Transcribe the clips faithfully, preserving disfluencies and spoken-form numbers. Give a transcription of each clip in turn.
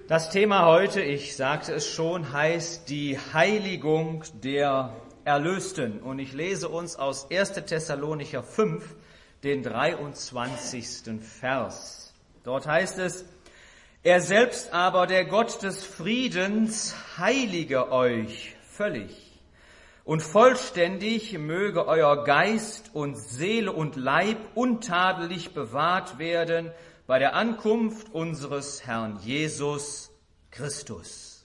Das Thema heute, ich sagte es schon, heißt die Heiligung der Erlösten. Und ich lese uns aus erster Thessalonicher fünf, den dreiundzwanzigsten Vers. Dort heißt es: Er selbst aber, der Gott des Friedens, heilige euch völlig und vollständig möge euer Geist und Seele und Leib untadelig bewahrt werden bei der Ankunft unseres Herrn Jesus Christus.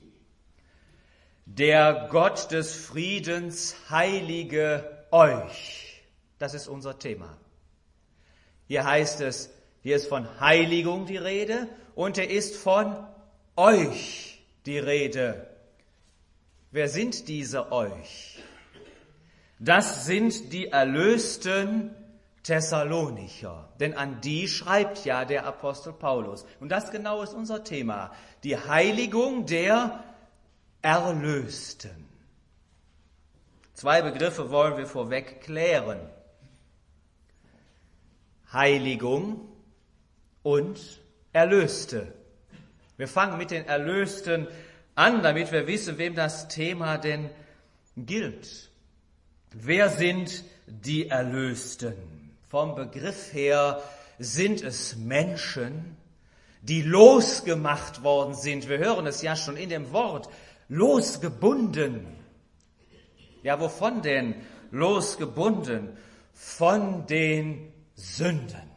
Der Gott des Friedens heilige euch. Das ist unser Thema. Hier heißt es, hier ist von Heiligung die Rede und er ist von euch die Rede. Wer sind diese euch? Das sind die erlösten Thessalonicher, denn an die schreibt ja der Apostel Paulus. Und das genau ist unser Thema, die Heiligung der Erlösten. Zwei Begriffe wollen wir vorweg klären. Heiligung und Erlöste. Wir fangen mit den Erlösten an, damit wir wissen, wem das Thema denn gilt. Wer sind die Erlösten? Vom Begriff her sind es Menschen, die losgemacht worden sind. Wir hören es ja schon in dem Wort, losgebunden. Ja, wovon denn losgebunden? Von den Sünden.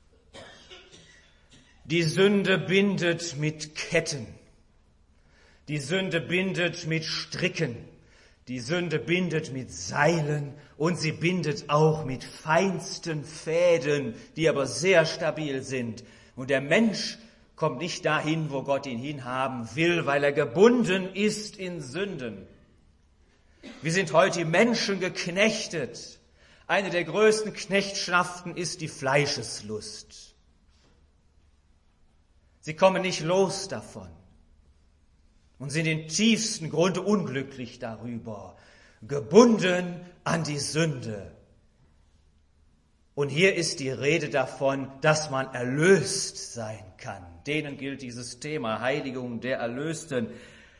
Die Sünde bindet mit Ketten. Die Sünde bindet mit Stricken. Die Sünde bindet mit Seilen und sie bindet auch mit feinsten Fäden, die aber sehr stabil sind. Und der Mensch kommt nicht dahin, wo Gott ihn hinhaben will, weil er gebunden ist in Sünden. Wir sind heute die Menschen geknechtet. Eine der größten Knechtschaften ist die Fleischeslust. Sie kommen nicht los davon und sind im tiefsten Grunde unglücklich darüber, gebunden an die Sünde. Und hier ist die Rede davon, dass man erlöst sein kann. Denen gilt dieses Thema, Heiligung der Erlösten.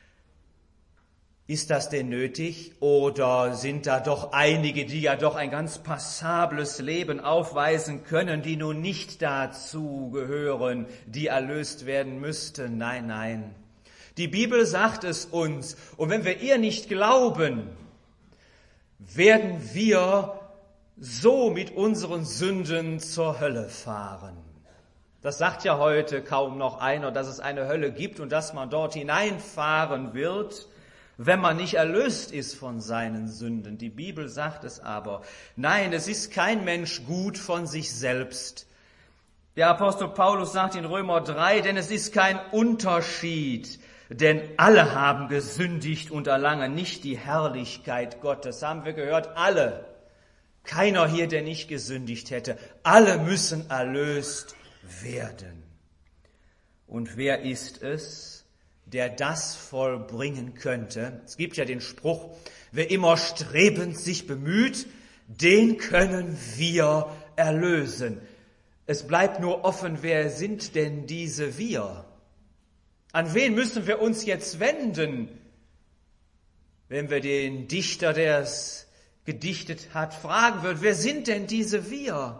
Ist das denn nötig oder sind da doch einige, die ja doch ein ganz passables Leben aufweisen können, die nun nicht dazu gehören, die erlöst werden müssten? Nein, nein. Die Bibel sagt es uns, und wenn wir ihr nicht glauben, werden wir so mit unseren Sünden zur Hölle fahren. Das sagt ja heute kaum noch einer, dass es eine Hölle gibt und dass man dort hineinfahren wird, wenn man nicht erlöst ist von seinen Sünden. Die Bibel sagt es aber. Nein, es ist kein Mensch gut von sich selbst. Der Apostel Paulus sagt in Römer drei, denn es ist kein Unterschied, denn alle haben gesündigt und erlangen nicht die Herrlichkeit Gottes. Haben wir gehört? Alle. Keiner hier, der nicht gesündigt hätte. Alle müssen erlöst werden. Und wer ist es, der das vollbringen könnte? Es gibt ja den Spruch, wer immer strebend sich bemüht, den können wir erlösen. Es bleibt nur offen, wer sind denn diese wir? An wen müssen wir uns jetzt wenden, wenn wir den Dichter, der es gedichtet hat, fragen würden, wer sind denn diese wir?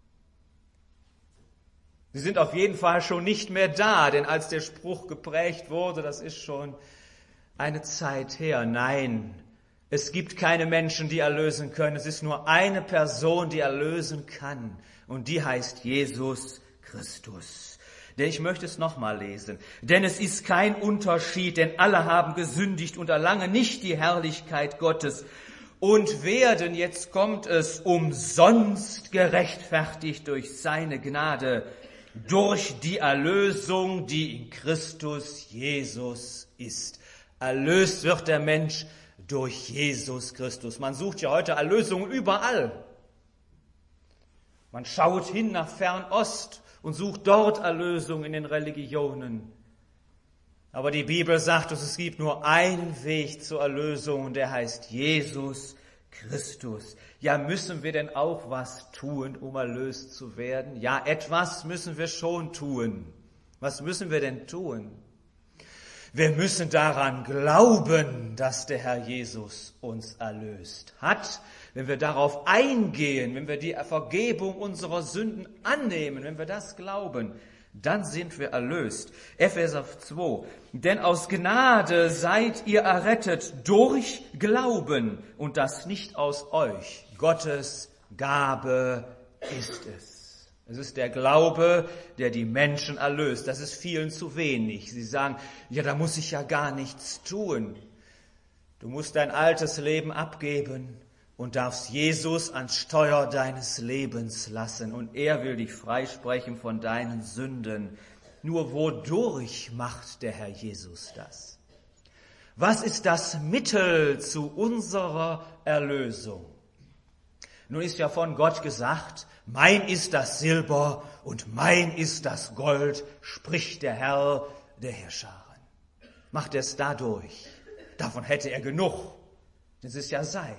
Sie sind auf jeden Fall schon nicht mehr da, denn als der Spruch geprägt wurde, das ist schon eine Zeit her. Nein, es gibt keine Menschen, die erlösen können. Es ist nur eine Person, die erlösen kann. Und die heißt Jesus Christus. Denn ich möchte es nochmal lesen. Denn es ist kein Unterschied, denn alle haben gesündigt und erlangen nicht die Herrlichkeit Gottes und werden, jetzt kommt es, umsonst gerechtfertigt durch seine Gnade, durch die Erlösung, die in Christus Jesus ist. Erlöst wird der Mensch durch Jesus Christus. Man sucht ja heute Erlösung überall. Man schaut hin nach Fernost und sucht dort Erlösung in den Religionen. Aber die Bibel sagt uns, es gibt nur einen Weg zur Erlösung und der heißt Jesus Christus. Ja, müssen wir denn auch was tun, um erlöst zu werden? Ja, etwas müssen wir schon tun. Was müssen wir denn tun? Wir müssen daran glauben, dass der Herr Jesus uns erlöst hat. Wenn wir darauf eingehen, wenn wir die Vergebung unserer Sünden annehmen, wenn wir das glauben, dann sind wir erlöst. Epheser zwei. Denn aus Gnade seid ihr errettet durch Glauben und das nicht aus euch. Gottes Gabe ist es. Es ist der Glaube, der die Menschen erlöst. Das ist vielen zu wenig. Sie sagen, ja, da muss ich ja gar nichts tun. Du musst dein altes Leben abgeben und darfst Jesus ans Steuer deines Lebens lassen. Und er will dich freisprechen von deinen Sünden. Nur wodurch macht der Herr Jesus das? Was ist das Mittel zu unserer Erlösung? Nun ist ja von Gott gesagt, mein ist das Silber und mein ist das Gold, spricht der Herr der Heerscharen. Macht er es dadurch? Davon hätte er genug. Das ist ja sein.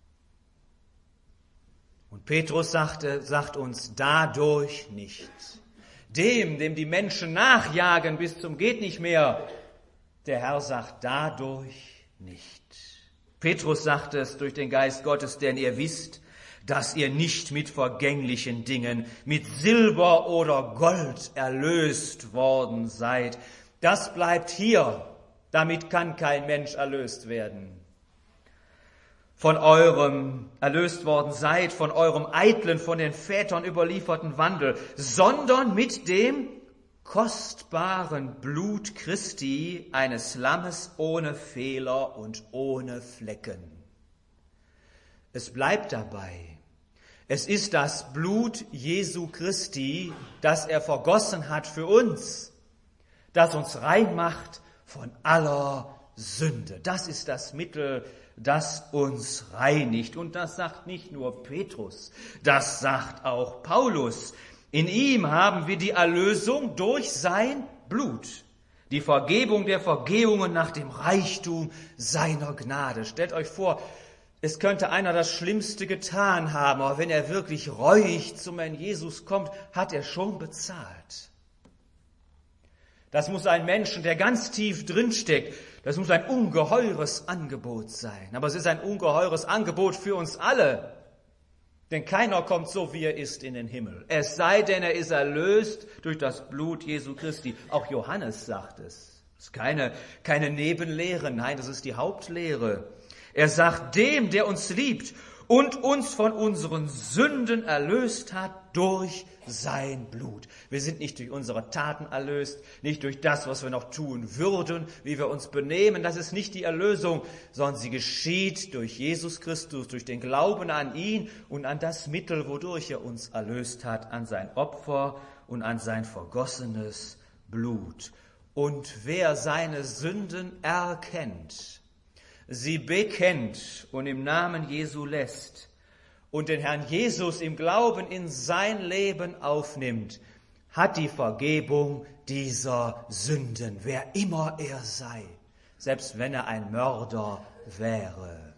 Und Petrus sagte, sagt uns, dadurch nicht. Dem, dem die Menschen nachjagen bis zum geht nicht mehr, der Herr sagt, dadurch nicht. Petrus sagte es durch den Geist Gottes, denn ihr wisst, dass ihr nicht mit vergänglichen Dingen, mit Silber oder Gold erlöst worden seid. Das bleibt hier. Damit kann kein Mensch erlöst werden. Von eurem erlöst worden seid, von eurem eitlen, von den Vätern überlieferten Wandel, sondern mit dem kostbaren Blut Christi, eines Lammes ohne Fehler und ohne Flecken. Es bleibt dabei. Es ist das Blut Jesu Christi, das er vergossen hat für uns, das uns rein macht von aller Sünde. Das ist das Mittel, das uns reinigt. Und das sagt nicht nur Petrus, das sagt auch Paulus. In ihm haben wir die Erlösung durch sein Blut, die Vergebung der Vergehungen nach dem Reichtum seiner Gnade. Stellt euch vor, es könnte einer das Schlimmste getan haben, aber wenn er wirklich reuig zum Herrn Jesus kommt, hat er schon bezahlt. Das muss ein Menschen, der ganz tief drinsteckt, das muss ein ungeheures Angebot sein. Aber es ist ein ungeheures Angebot für uns alle. Denn keiner kommt so, wie er ist, in den Himmel. Es sei denn, er ist erlöst durch das Blut Jesu Christi. Auch Johannes sagt es. Das ist keine, keine Nebenlehre, nein, das ist die Hauptlehre. Er sagt, dem, der uns liebt und uns von unseren Sünden erlöst hat durch sein Blut. Wir sind nicht durch unsere Taten erlöst, nicht durch das, was wir noch tun würden, wie wir uns benehmen. Das ist nicht die Erlösung, sondern sie geschieht durch Jesus Christus, durch den Glauben an ihn und an das Mittel, wodurch er uns erlöst hat, an sein Opfer und an sein vergossenes Blut. Und wer seine Sünden erkennt, sie bekennt und im Namen Jesu lässt und den Herrn Jesus im Glauben in sein Leben aufnimmt, hat die Vergebung dieser Sünden, wer immer er sei, selbst wenn er ein Mörder wäre.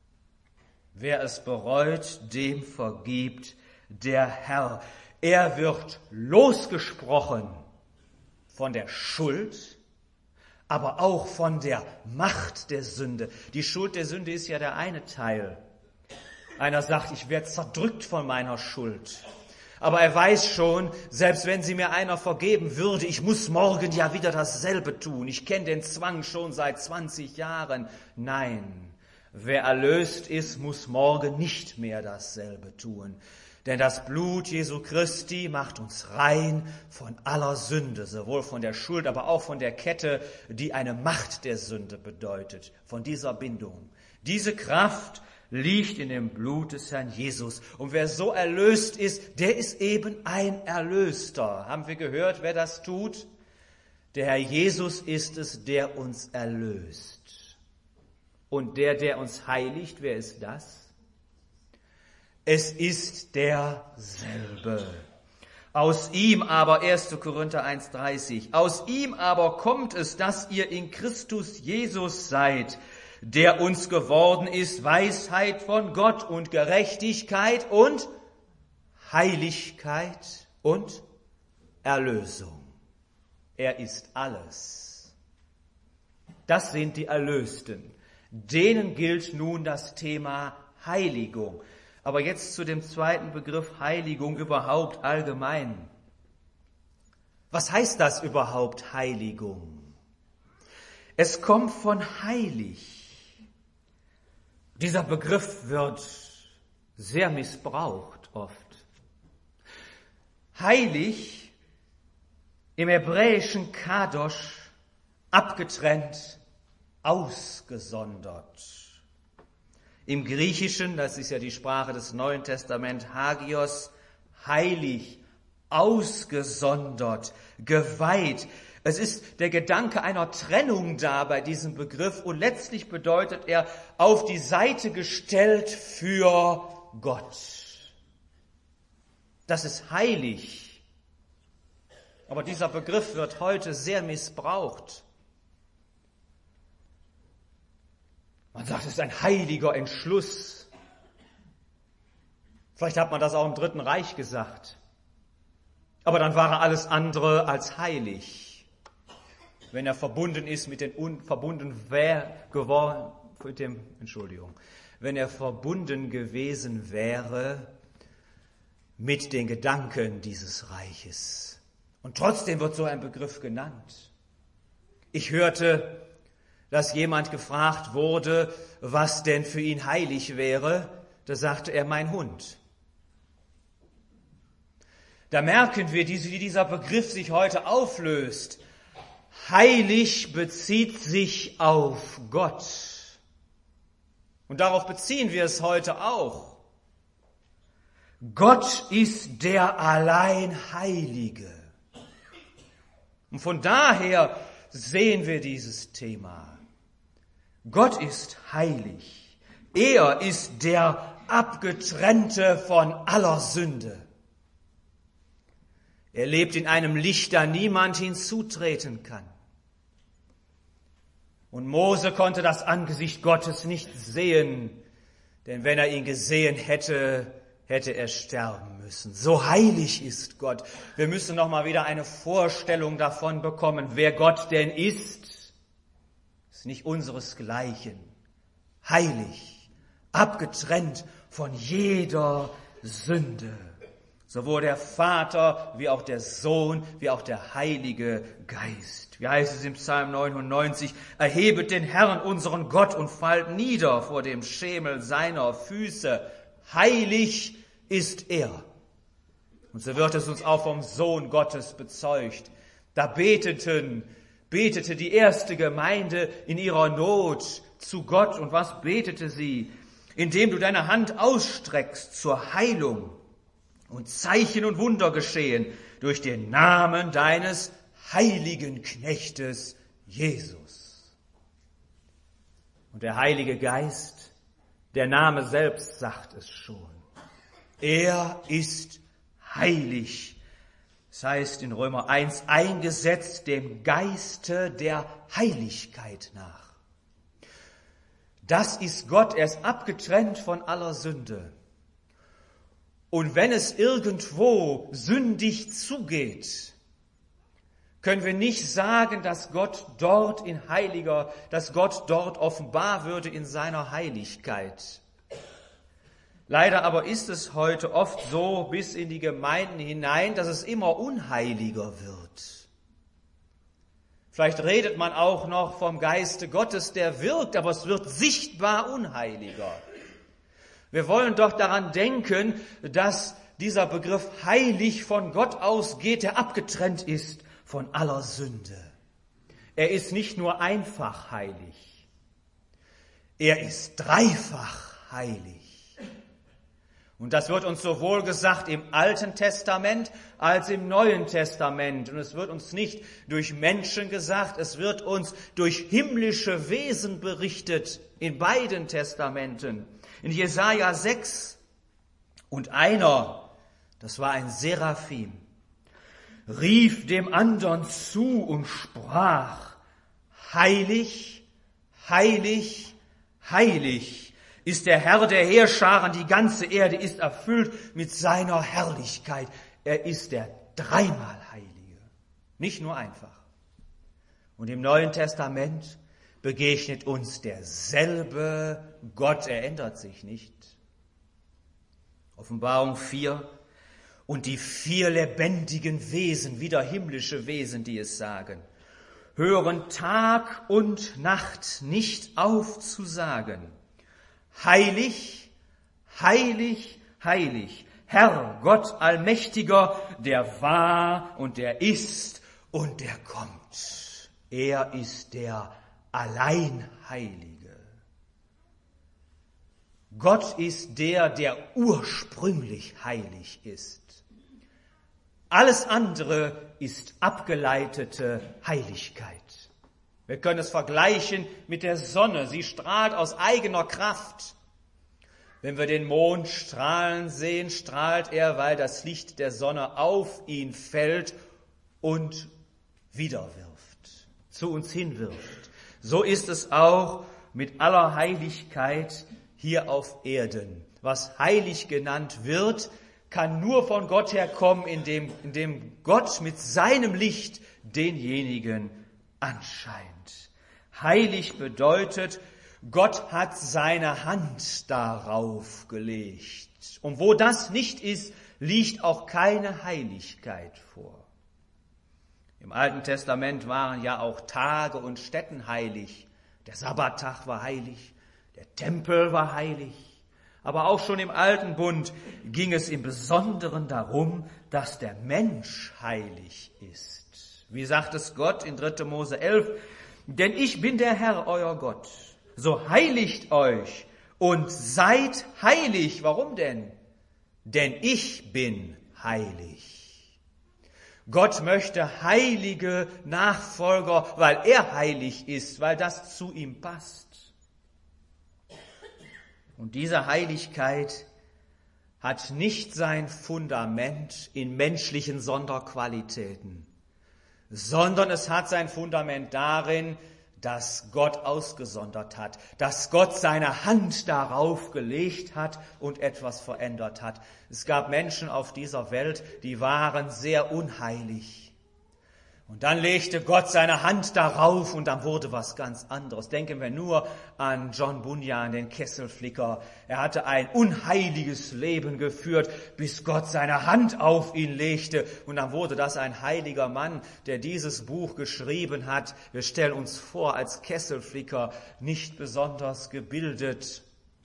Wer es bereut, dem vergibt der Herr. Er wird losgesprochen von der Schuld, aber auch von der Macht der Sünde. Die Schuld der Sünde ist ja der eine Teil. Einer sagt, ich werde zerdrückt von meiner Schuld. Aber er weiß schon, selbst wenn sie mir einer vergeben würde, ich muss morgen ja wieder dasselbe tun. Ich kenne den Zwang schon seit zwanzig Jahren. Nein, wer erlöst ist, muss morgen nicht mehr dasselbe tun. Denn das Blut Jesu Christi macht uns rein von aller Sünde, sowohl von der Schuld, aber auch von der Kette, die eine Macht der Sünde bedeutet, von dieser Bindung. Diese Kraft liegt in dem Blut des Herrn Jesus. Und wer so erlöst ist, der ist eben ein Erlöster. Haben wir gehört, wer das tut? Der Herr Jesus ist es, der uns erlöst. Und der, der uns heiligt, wer ist das? Es ist derselbe. Aus ihm aber, erster Korinther eins dreißig, aus ihm aber kommt es, dass ihr in Christus Jesus seid, der uns geworden ist Weisheit von Gott und Gerechtigkeit und Heiligkeit und Erlösung. Er ist alles. Das sind die Erlösten. Denen gilt nun das Thema Heiligung. Aber jetzt zu dem zweiten Begriff Heiligung überhaupt allgemein. Was heißt das überhaupt, Heiligung? Es kommt von heilig. Dieser Begriff wird sehr missbraucht oft. Heilig, im hebräischen Kadosh, abgetrennt, ausgesondert. Im Griechischen, das ist ja die Sprache des Neuen Testaments, Hagios, heilig, ausgesondert, geweiht. Es ist der Gedanke einer Trennung da bei diesem Begriff und letztlich bedeutet er auf die Seite gestellt für Gott. Das ist heilig. Aber dieser Begriff wird heute sehr missbraucht. Man sagt, es ist ein heiliger Entschluss. Vielleicht hat man das auch im Dritten Reich gesagt. Aber dann war er alles andere als heilig. Wenn er verbunden ist mit den un, verbunden wär, geworden, mit dem, Entschuldigung, wenn er verbunden gewesen wäre mit den Gedanken dieses Reiches. Und trotzdem wird so ein Begriff genannt. Ich hörte, dass jemand gefragt wurde, was denn für ihn heilig wäre. Da sagte er, mein Hund. Da merken wir, wie dieser Begriff sich heute auflöst. Heilig bezieht sich auf Gott. Und darauf beziehen wir es heute auch. Gott ist der allein Heilige. Und von daher sehen wir dieses Thema. Gott ist heilig. Er ist der Abgetrennte von aller Sünde. Er lebt in einem Licht, da niemand hinzutreten kann. Und Mose konnte das Angesicht Gottes nicht sehen, denn wenn er ihn gesehen hätte, hätte er sterben müssen. So heilig ist Gott. Wir müssen noch mal wieder eine Vorstellung davon bekommen, wer Gott denn ist. Ist nicht unseresgleichen. Heilig, abgetrennt von jeder Sünde. Sowohl der Vater, wie auch der Sohn, wie auch der Heilige Geist. Wie heißt es im Psalm neunundneunzig? Erhebet den Herrn, unseren Gott, und fallt nieder vor dem Schemel seiner Füße. Heilig ist er. Und so wird es uns auch vom Sohn Gottes bezeugt. Da beteten, betete die erste Gemeinde in ihrer Not zu Gott. Und was betete sie? Indem du deine Hand ausstreckst zur Heilung. Und Zeichen und Wunder geschehen durch den Namen deines heiligen Knechtes Jesus. Und der Heilige Geist, der Name selbst sagt es schon. Er ist heilig. Das heißt in Römer eins, eingesetzt dem Geiste der Heiligkeit nach. Das ist Gott, er ist abgetrennt von aller Sünde. Und wenn es irgendwo sündig zugeht, können wir nicht sagen, dass Gott dort in heiliger, dass Gott dort offenbar würde in seiner Heiligkeit. Leider aber ist es heute oft so bis in die Gemeinden hinein, dass es immer unheiliger wird. Vielleicht redet man auch noch vom Geiste Gottes, der wirkt, aber es wird sichtbar unheiliger. Wir wollen doch daran denken, dass dieser Begriff heilig von Gott ausgeht, der abgetrennt ist von aller Sünde. Er ist nicht nur einfach heilig, er ist dreifach heilig. Und das wird uns sowohl gesagt im Alten Testament als im Neuen Testament. Und es wird uns nicht durch Menschen gesagt, es wird uns durch himmlische Wesen berichtet in beiden Testamenten. In Jesaja sechs, und einer, das war ein Seraphim, rief dem anderen zu und sprach, heilig, heilig, heilig ist der Herr der Heerscharen, die ganze Erde ist erfüllt mit seiner Herrlichkeit. Er ist der dreimal Heilige, nicht nur einfach. Und im Neuen Testament begegnet uns derselbe Gott, er ändert sich nicht. Offenbarung vier, und die vier lebendigen Wesen, wieder himmlische Wesen, die es sagen, hören Tag und Nacht nicht auf zu sagen, heilig, heilig, heilig, Herr Gott Allmächtiger, der war und der ist und der kommt. Er ist der Alleinheilige. Gott ist der, der ursprünglich heilig ist. Alles andere ist abgeleitete Heiligkeit. Wir können es vergleichen mit der Sonne. Sie strahlt aus eigener Kraft. Wenn wir den Mond strahlen sehen, strahlt er, weil das Licht der Sonne auf ihn fällt und wiederwirft, zu uns hinwirft. So ist es auch mit aller Heiligkeit hier auf Erden. Was heilig genannt wird, kann nur von Gott herkommen, indem, indem Gott mit seinem Licht denjenigen anscheint. Heilig bedeutet, Gott hat seine Hand darauf gelegt. Und wo das nicht ist, liegt auch keine Heiligkeit vor. Im Alten Testament waren ja auch Tage und Stätten heilig. Der Sabbattag war heilig, der Tempel war heilig. Aber auch schon im Alten Bund ging es im Besonderen darum, dass der Mensch heilig ist. Wie sagt es Gott in dritter Mose elf? Denn ich bin der Herr, euer Gott. So heiligt euch und seid heilig. Warum denn? Denn ich bin heilig. Gott möchte heilige Nachfolger, weil er heilig ist, weil das zu ihm passt. Und diese Heiligkeit hat nicht sein Fundament in menschlichen Sonderqualitäten, sondern es hat sein Fundament darin, dass Gott ausgesondert hat, dass Gott seine Hand darauf gelegt hat und etwas verändert hat. Es gab Menschen auf dieser Welt, die waren sehr unheilig. Und dann legte Gott seine Hand darauf und dann wurde was ganz anderes. Denken wir nur an John Bunyan, den Kesselflicker. Er hatte ein unheiliges Leben geführt, bis Gott seine Hand auf ihn legte. Und dann wurde das ein heiliger Mann, der dieses Buch geschrieben hat. Wir stellen uns vor, als Kesselflicker, nicht besonders gebildet,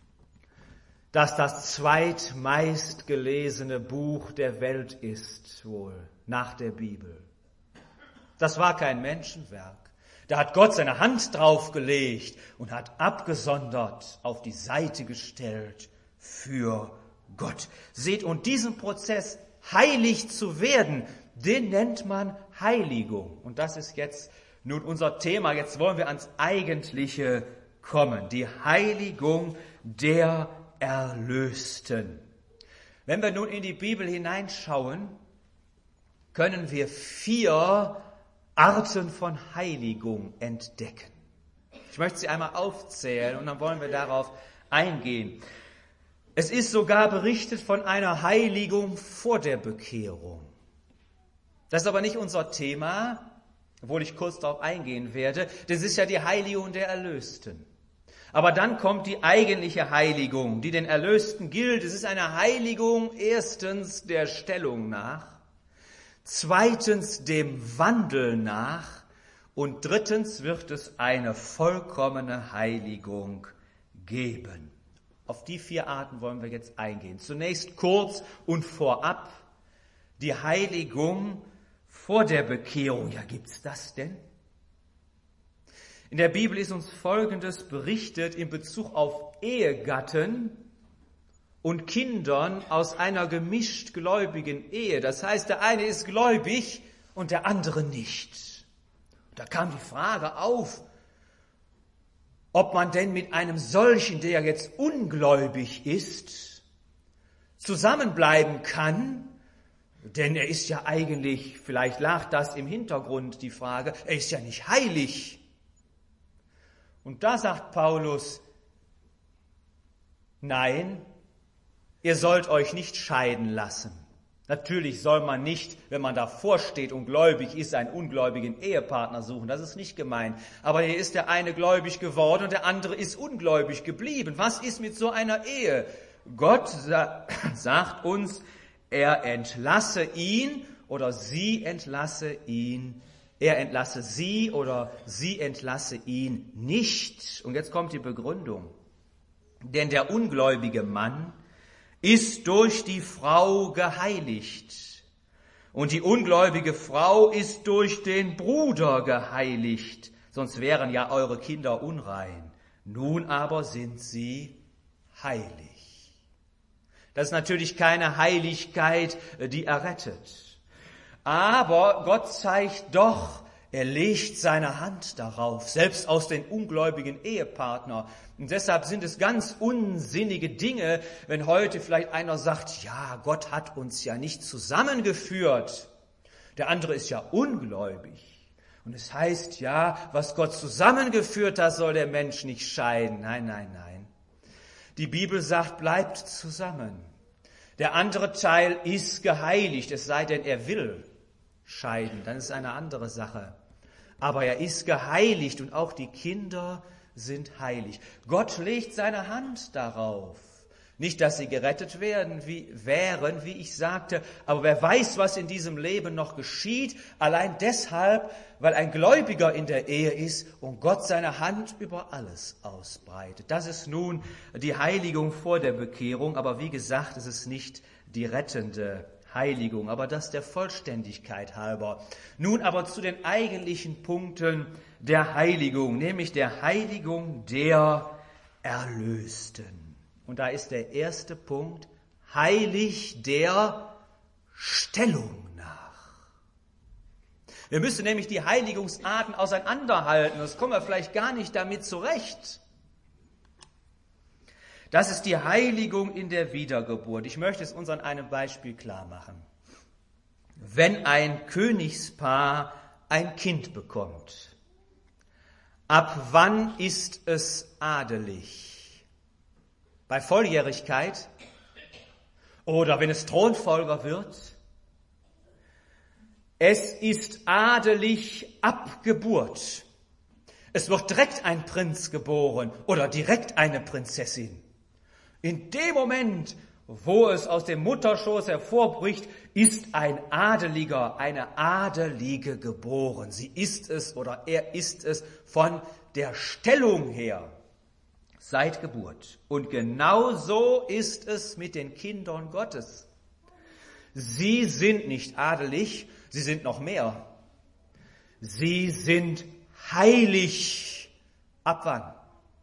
dass das zweitmeist gelesene Buch der Welt ist, wohl, nach der Bibel. Das war kein Menschenwerk. Da hat Gott seine Hand draufgelegt und hat abgesondert, auf die Seite gestellt für Gott. Seht, und diesen Prozess, heilig zu werden, den nennt man Heiligung. Und das ist jetzt nun unser Thema. Jetzt wollen wir ans Eigentliche kommen. Die Heiligung der Erlösten. Wenn wir nun in die Bibel hineinschauen, können wir vier Arten von Heiligung entdecken. Ich möchte sie einmal aufzählen und dann wollen wir darauf eingehen. Es ist sogar berichtet von einer Heiligung vor der Bekehrung. Das ist aber nicht unser Thema, obwohl ich kurz darauf eingehen werde. Das ist ja die Heiligung der Erlösten. Aber dann kommt die eigentliche Heiligung, die den Erlösten gilt. Es ist eine Heiligung erstens der Stellung nach, zweitens dem Wandel nach und drittens wird es eine vollkommene Heiligung geben. Auf die vier Arten wollen wir jetzt eingehen. Zunächst kurz und vorab die Heiligung vor der Bekehrung. Ja, gibt's das denn? In der Bibel ist uns Folgendes berichtet in Bezug auf Ehegatten und Kindern aus einer gemischt gläubigen Ehe. Das heißt, der eine ist gläubig und der andere nicht. Da kam die Frage auf, ob man denn mit einem solchen, der jetzt ungläubig ist, zusammenbleiben kann, denn er ist ja eigentlich, vielleicht lag das im Hintergrund, die Frage, er ist ja nicht heilig. Und da sagt Paulus, nein, ihr sollt euch nicht scheiden lassen. Natürlich soll man nicht, wenn man davor steht und gläubig ist, einen ungläubigen Ehepartner suchen. Das ist nicht gemeint. Aber hier ist der eine gläubig geworden und der andere ist ungläubig geblieben. Was ist mit so einer Ehe? Gott sa- sagt uns, er entlasse ihn oder sie entlasse ihn. Er entlasse sie oder sie entlasse ihn nicht. Und jetzt kommt die Begründung. Denn der ungläubige Mann ist durch die Frau geheiligt. Und die ungläubige Frau ist durch den Bruder geheiligt. Sonst wären ja eure Kinder unrein. Nun aber sind sie heilig. Das ist natürlich keine Heiligkeit, die errettet. Aber Gott zeigt doch, er legt seine Hand darauf, selbst aus den ungläubigen Ehepartner. Und deshalb sind es ganz unsinnige Dinge, wenn heute vielleicht einer sagt, ja, Gott hat uns ja nicht zusammengeführt. Der andere ist ja ungläubig. Und es heißt ja, was Gott zusammengeführt hat, soll der Mensch nicht scheiden. Nein, nein, nein. Die Bibel sagt, bleibt zusammen. Der andere Teil ist geheiligt, es sei denn, er will scheiden. Dann ist eine andere Sache. Aber er ist geheiligt und auch die Kinder sind heilig. Gott legt seine Hand darauf. Nicht, dass sie gerettet werden, wie, wären, wie ich sagte, aber wer weiß, was in diesem Leben noch geschieht, allein deshalb, weil ein Gläubiger in der Ehe ist und Gott seine Hand über alles ausbreitet. Das ist nun die Heiligung vor der Bekehrung, aber wie gesagt, es ist nicht die rettende Heiligung, aber das der Vollständigkeit halber. Nun aber zu den eigentlichen Punkten der Heiligung, nämlich der Heiligung der Erlösten. Und da ist der erste Punkt, heilig der Stellung nach. Wir müssen nämlich die Heiligungsarten auseinanderhalten, das kommen wir vielleicht gar nicht damit zurecht. Das ist die Heiligung in der Wiedergeburt. Ich möchte es uns an einem Beispiel klar machen. Wenn ein Königspaar ein Kind bekommt, ab wann ist es adelig? Bei Volljährigkeit oder wenn es Thronfolger wird? Es ist adelig ab Geburt. Es wird direkt ein Prinz geboren oder direkt eine Prinzessin. In dem Moment, wo es aus dem Mutterschoß hervorbricht, ist ein Adeliger, eine Adelige geboren. Sie ist es oder er ist es von der Stellung her seit Geburt. Und genau so ist es mit den Kindern Gottes. Sie sind nicht adelig, sie sind noch mehr. Sie sind heilig. Ab wann?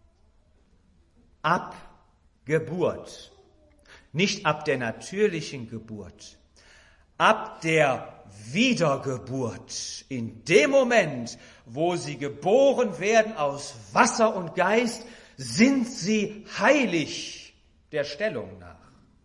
Ab Geburt. Nicht ab der natürlichen Geburt. Ab der Wiedergeburt. In dem Moment, wo sie geboren werden aus Wasser und Geist, sind sie heilig der Stellung nach.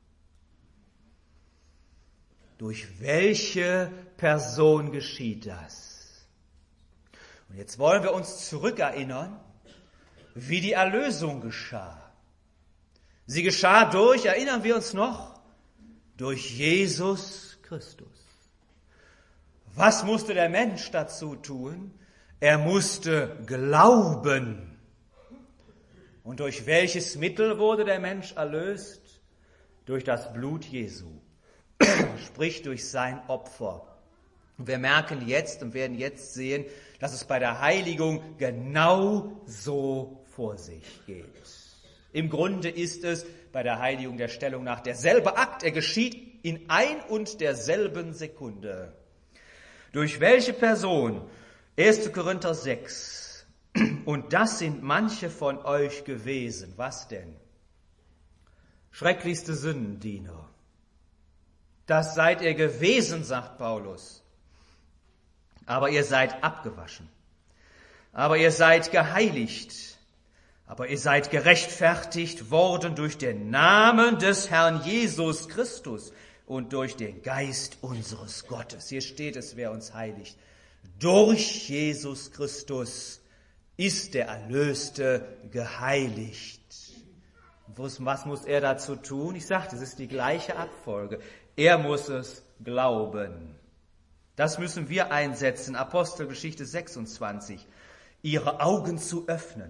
Durch welche Person geschieht das? Und jetzt wollen wir uns zurückerinnern, wie die Erlösung geschah. Sie geschah durch, erinnern wir uns noch, durch Jesus Christus. Was musste der Mensch dazu tun? Er musste glauben. Und durch welches Mittel wurde der Mensch erlöst? Durch das Blut Jesu, sprich durch sein Opfer. Und wir merken jetzt und werden jetzt sehen, dass es bei der Heiligung genau so vor sich geht. Im Grunde ist es bei der Heiligung der Stellung nach derselbe Akt. Er geschieht in ein und derselben Sekunde. Durch welche Person? erster Korinther sechs. Und das sind manche von euch gewesen. Was denn? Schrecklichste Sündendiener. Das seid ihr gewesen, sagt Paulus. Aber ihr seid abgewaschen. Aber ihr seid geheiligt. Aber ihr seid gerechtfertigt worden durch den Namen des Herrn Jesus Christus und durch den Geist unseres Gottes. Hier steht es, wer uns heiligt. Durch Jesus Christus ist der Erlöste geheiligt. Was muss er dazu tun? Ich sagte, es ist die gleiche Abfolge. Er muss es glauben. Das müssen wir einsetzen, Apostelgeschichte sechsundzwanzig, ihre Augen zu öffnen,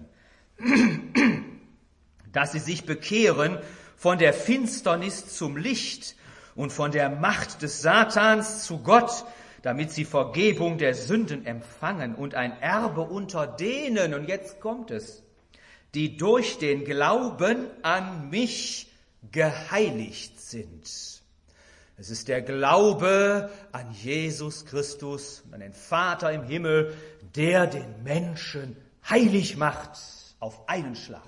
dass sie sich bekehren von der Finsternis zum Licht und von der Macht des Satans zu Gott, damit sie Vergebung der Sünden empfangen und ein Erbe unter denen, und jetzt kommt es, die durch den Glauben an mich geheiligt sind. Es ist der Glaube an Jesus Christus und an den Vater im Himmel, der den Menschen heilig macht auf einen Schlag.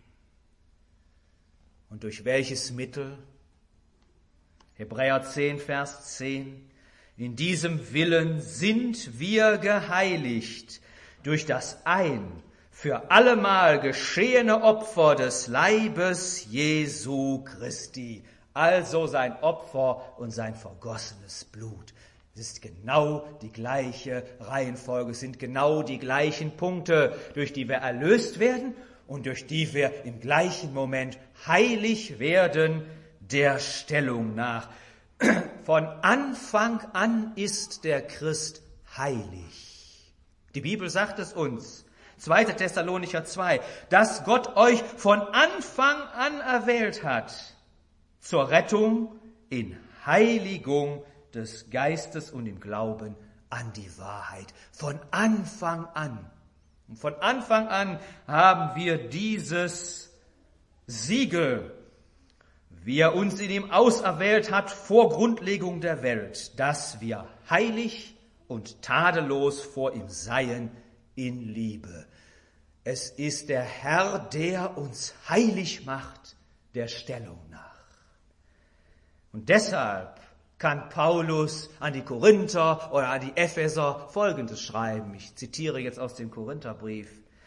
Und durch welches Mittel? Hebräer zehn, Vers zehn. In diesem Willen sind wir geheiligt durch das ein für allemal geschehene Opfer des Leibes Jesu Christi. Also sein Opfer und sein vergossenes Blut. Es ist genau die gleiche Reihenfolge, es sind genau die gleichen Punkte, durch die wir erlöst werden und durch die wir im gleichen Moment heilig werden, der Stellung nach. Von Anfang an ist der Christ heilig. Die Bibel sagt es uns, zweiter Thessalonicher zwei, dass Gott euch von Anfang an erwählt hat zur Rettung in Heiligung des Geistes und im Glauben an die Wahrheit. Von Anfang an. Und von Anfang an haben wir dieses Siegel, wie er uns in ihm auserwählt hat vor Grundlegung der Welt, dass wir heilig und tadellos vor ihm seien in Liebe. Es ist der Herr, der uns heilig macht, der Stellung nach. Und deshalb kann Paulus an die Korinther oder an die Epheser Folgendes schreiben. Ich zitiere jetzt aus dem Korintherbrief.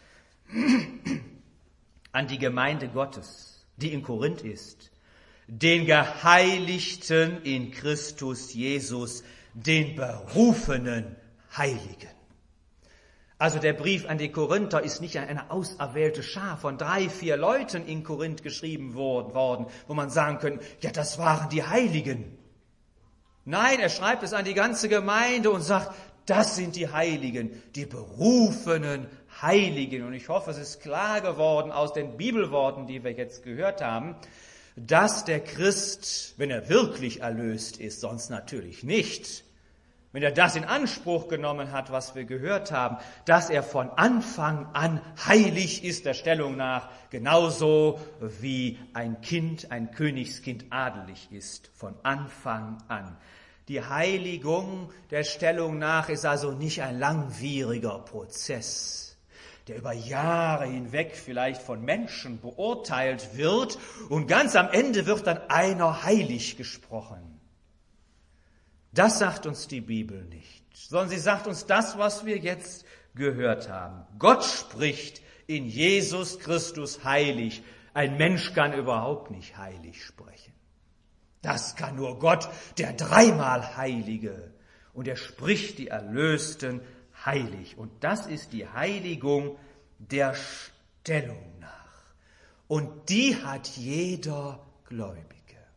An die Gemeinde Gottes, die in Korinth ist, den Geheiligten in Christus Jesus, den berufenen Heiligen. Also der Brief an die Korinther ist nicht an eine auserwählte Schar von drei, vier Leuten in Korinth geschrieben worden, wo man sagen könnte, ja, das waren die Heiligen. Nein, er schreibt es an die ganze Gemeinde und sagt, das sind die Heiligen, die berufenen Heiligen. Und ich hoffe, es ist klar geworden aus den Bibelworten, die wir jetzt gehört haben, dass der Christ, wenn er wirklich erlöst ist, sonst natürlich nicht, wenn er das in Anspruch genommen hat, was wir gehört haben, dass er von Anfang an heilig ist, der Stellung nach, genauso wie ein Kind, ein Königskind adelig ist, von Anfang an. Die Heiligung der Stellung nach ist also nicht ein langwieriger Prozess, der über Jahre hinweg vielleicht von Menschen beurteilt wird und ganz am Ende wird dann einer heilig gesprochen. Das sagt uns die Bibel nicht, sondern sie sagt uns das, was wir jetzt gehört haben. Gott spricht in Jesus Christus heilig. Ein Mensch kann überhaupt nicht heilig sprechen. Das kann nur Gott, der dreimal Heilige. Und er spricht die Erlösten heilig. Und das ist die Heiligung der Stellung nach. Und die hat jeder Gläubige.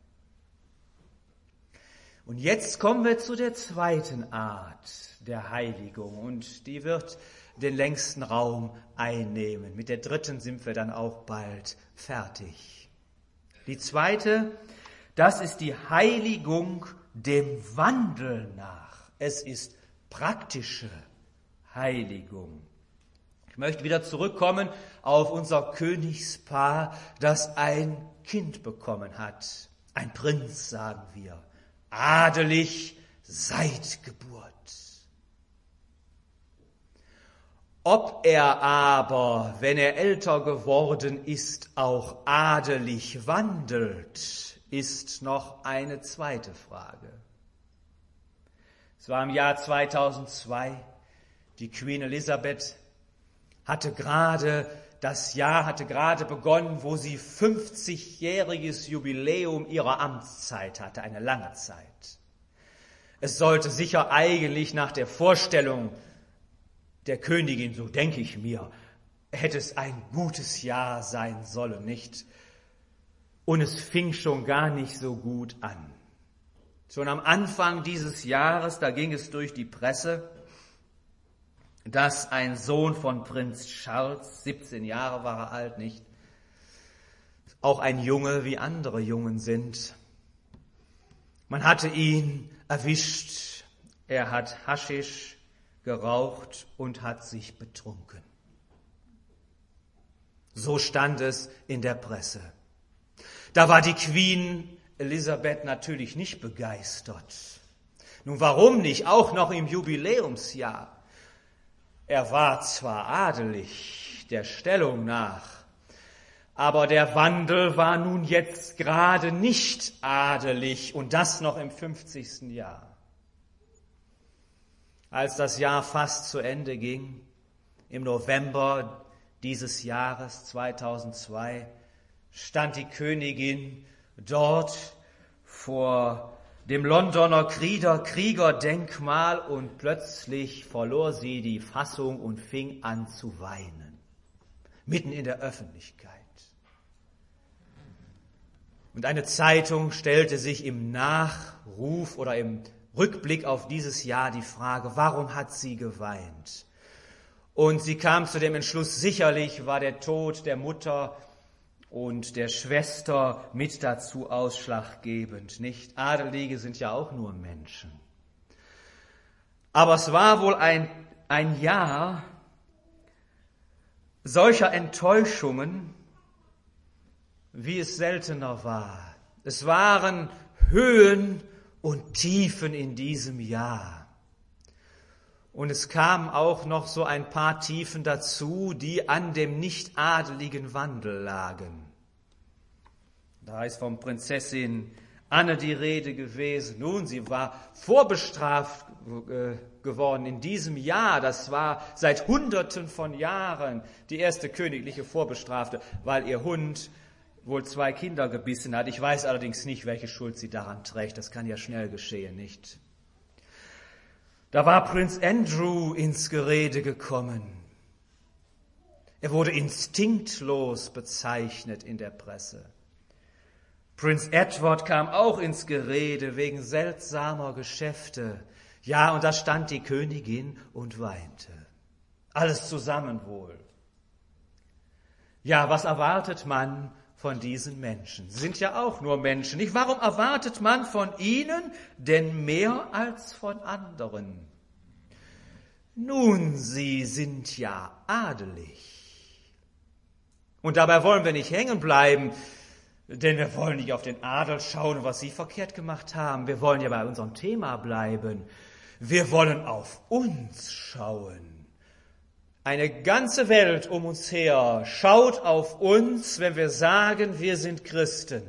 Und jetzt kommen wir zu der zweiten Art der Heiligung und die wird den längsten Raum einnehmen. Mit der dritten sind wir dann auch bald fertig. Die zweite, das ist die Heiligung dem Wandel nach. Es ist praktische Heiligung. Ich möchte wieder zurückkommen auf unser Königspaar, das ein Kind bekommen hat. Ein Prinz, sagen wir. Adelig seit Geburt. Ob er aber, wenn er älter geworden ist, auch adelig wandelt, ist noch eine zweite Frage. Es war im Jahr zweitausendzwei, die Queen Elizabeth hatte gerade, das Jahr hatte gerade begonnen, wo sie fünfzigjähriges Jubiläum ihrer Amtszeit hatte, eine lange Zeit. Es sollte sicher eigentlich nach der Vorstellung der Königin, so denke ich mir, hätte es ein gutes Jahr sein sollen, nicht? Und es fing schon gar nicht so gut an. Schon am Anfang dieses Jahres, da ging es durch die Presse, dass ein Sohn von Prinz Charles, siebzehn Jahre war er alt, nicht, auch ein Junge wie andere Jungen sind. Man hatte ihn erwischt, er hat Haschisch geraucht und hat sich betrunken. So stand es in der Presse. Da war die Queen Elisabeth natürlich nicht begeistert. Nun, warum nicht? Auch noch im Jubiläumsjahr. Er war zwar adelig, der Stellung nach, aber der Wandel war nun jetzt gerade nicht adelig und das noch im fünfzigsten Jahr. Als das Jahr fast zu Ende ging, im November dieses Jahres zweitausendzwei, stand die Königin dort vor dem Londoner Kriegerdenkmal und plötzlich verlor sie die Fassung und fing an zu weinen, mitten in der Öffentlichkeit. Und eine Zeitung stellte sich im Nachruf oder im Rückblick auf dieses Jahr die Frage, warum hat sie geweint? Und sie kam zu dem Entschluss, sicherlich war der Tod der Mutter und der Schwester mit dazu ausschlaggebend, nicht? Adelige sind ja auch nur Menschen. Aber es war wohl ein, ein Jahr solcher Enttäuschungen, wie es seltener war. Es waren Höhen und Tiefen in diesem Jahr. Und es kamen auch noch so ein paar Tiefen dazu, die an dem nicht adeligen Wandel lagen. Da ist von Prinzessin Anne die Rede gewesen. Nun, sie war vorbestraft äh, geworden in diesem Jahr. Das war seit Hunderten von Jahren die erste königliche Vorbestrafte, weil ihr Hund wohl zwei Kinder gebissen hat. Ich weiß allerdings nicht, welche Schuld sie daran trägt. Das kann ja schnell geschehen, nicht? Da war Prinz Andrew ins Gerede gekommen. Er wurde instinktlos bezeichnet in der Presse. Prinz Edward kam auch ins Gerede wegen seltsamer Geschäfte. Ja, und da stand die Königin und weinte. Alles zusammen wohl. Ja, was erwartet man von diesen Menschen? Sie sind ja auch nur Menschen, nicht? Warum erwartet man von ihnen denn mehr als von anderen? Nun, sie sind ja adelig. Und dabei wollen wir nicht hängen bleiben, denn wir wollen nicht auf den Adel schauen, was sie verkehrt gemacht haben. Wir wollen ja bei unserem Thema bleiben. Wir wollen auf uns schauen. Eine ganze Welt um uns her schaut auf uns, wenn wir sagen, wir sind Christen.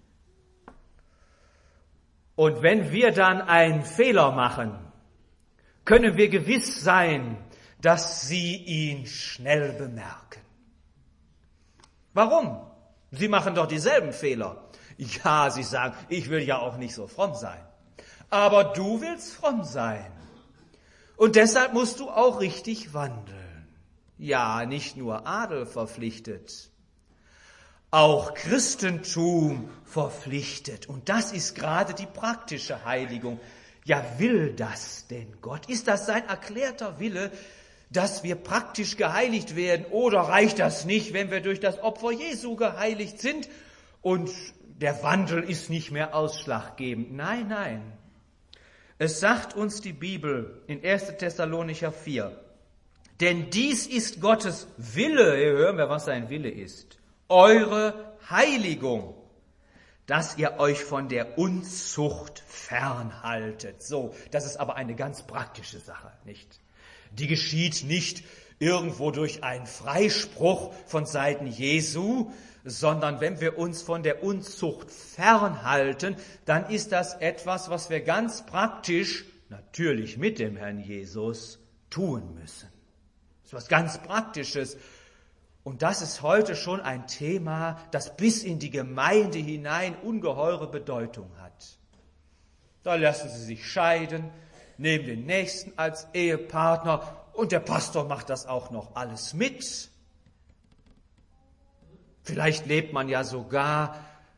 Und wenn wir dann einen Fehler machen, können wir gewiss sein, dass sie ihn schnell bemerken. Warum? Sie machen doch dieselben Fehler. Ja, sie sagen, ich will ja auch nicht so fromm sein. Aber du willst fromm sein. Und deshalb musst du auch richtig wandeln. Ja, nicht nur Adel verpflichtet, auch Christentum verpflichtet. Und das ist gerade die praktische Heiligung. Ja, will das denn Gott? Ist das sein erklärter Wille, dass wir praktisch geheiligt werden? Oder reicht das nicht, wenn wir durch das Opfer Jesu geheiligt sind und der Wandel ist nicht mehr ausschlaggebend? Nein, nein. Es sagt uns die Bibel in erster Thessalonicher vier, denn dies ist Gottes Wille, hier hören wir, was sein Wille ist, eure Heiligung, dass ihr euch von der Unzucht fernhaltet. So, das ist aber eine ganz praktische Sache, nicht? Die geschieht nicht irgendwo durch einen Freispruch von Seiten Jesu, sondern wenn wir uns von der Unzucht fernhalten, dann ist das etwas, was wir ganz praktisch, natürlich mit dem Herrn Jesus, tun müssen. Das ist was ganz Praktisches. Und das ist heute schon ein Thema, das bis in die Gemeinde hinein ungeheure Bedeutung hat. Da lassen sie sich scheiden, nehmen den Nächsten als Ehepartner und der Pastor macht das auch noch alles mit. Vielleicht lebt man ja sogar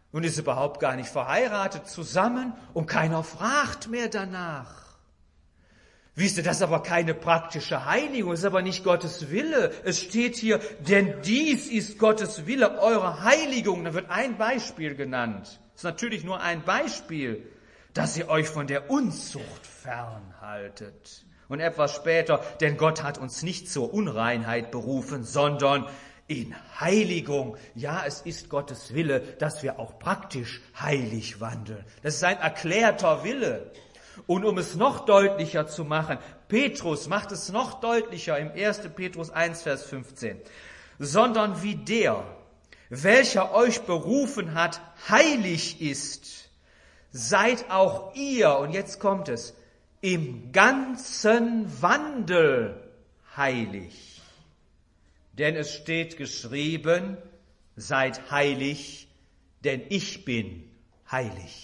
und ist überhaupt gar nicht verheiratet, zusammen und keiner fragt mehr danach. Wisst ihr, das ist aber keine praktische Heiligung, das ist aber nicht Gottes Wille. Es steht hier, denn dies ist Gottes Wille, eure Heiligung. Da wird ein Beispiel genannt. Das ist natürlich nur ein Beispiel, dass ihr euch von der Unzucht fernhaltet. Und etwas später, denn Gott hat uns nicht zur Unreinheit berufen, sondern in Heiligung. Ja, es ist Gottes Wille, dass wir auch praktisch heilig wandeln. Das ist ein erklärter Wille. Und um es noch deutlicher zu machen, Petrus macht es noch deutlicher im ersten Petrus eins, Vers fünfzehn. Sondern wie der, welcher euch berufen hat, heilig ist, seid auch ihr, und jetzt kommt es, im ganzen Wandel heilig. Denn es steht geschrieben, seid heilig, denn ich bin heilig.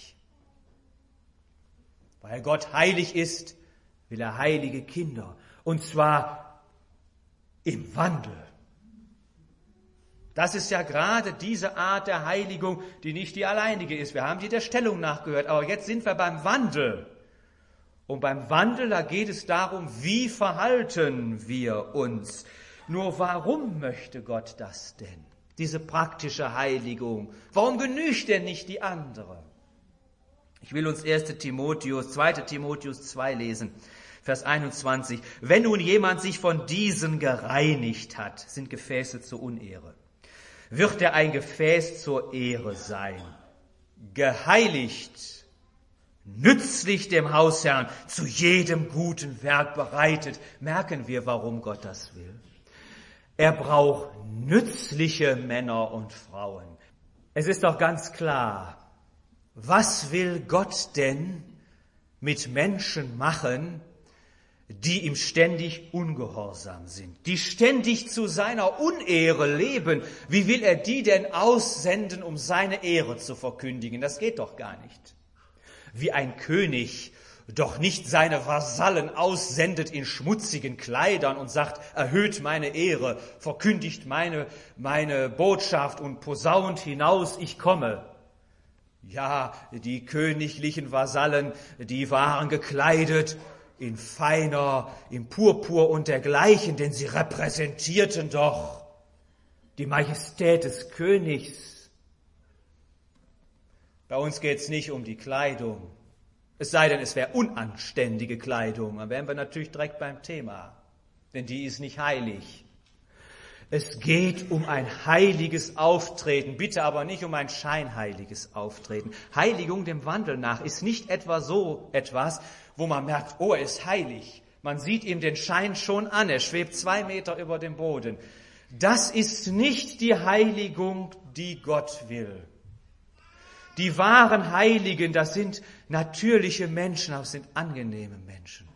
Weil Gott heilig ist, will er heilige Kinder. Und zwar im Wandel. Das ist ja gerade diese Art der Heiligung, die nicht die alleinige ist. Wir haben die der Stellung nachgehört, aber jetzt sind wir beim Wandel. Und beim Wandel, da geht es darum, wie verhalten wir uns. Nur warum möchte Gott das denn? Diese praktische Heiligung. Warum genügt denn nicht die andere? Ich will uns ersten Timotheus, zweiten Timotheus zwei lesen, Vers einundzwanzig. Wenn nun jemand sich von diesen gereinigt hat, sind Gefäße zur Unehre, wird er ein Gefäß zur Ehre sein, geheiligt, nützlich dem Hausherrn, zu jedem guten Werk bereitet. Merken wir, warum Gott das will. Er braucht nützliche Männer und Frauen. Es ist doch ganz klar, was will Gott denn mit Menschen machen, die ihm ständig ungehorsam sind, die ständig zu seiner Unehre leben? Wie will er die denn aussenden, um seine Ehre zu verkündigen? Das geht doch gar nicht. Wie ein König doch nicht seine Vasallen aussendet in schmutzigen Kleidern und sagt, erhöht meine Ehre, verkündigt meine, meine Botschaft und posaunt hinaus, ich komme. Ja, die königlichen Vasallen, die waren gekleidet in feiner, in Purpur und dergleichen, denn sie repräsentierten doch die Majestät des Königs. Bei uns geht's nicht um die Kleidung. Es sei denn, es wäre unanständige Kleidung. Dann wären wir natürlich direkt beim Thema, denn die ist nicht heilig. Es geht um ein heiliges Auftreten, bitte aber nicht um ein scheinheiliges Auftreten. Heiligung dem Wandel nach ist nicht etwa so etwas, wo man merkt, oh, er ist heilig. Man sieht ihm den Schein schon an, er schwebt zwei Meter über dem Boden. Das ist nicht die Heiligung, die Gott will. Die wahren Heiligen, das sind natürliche Menschen, aber es sind angenehme Menschen.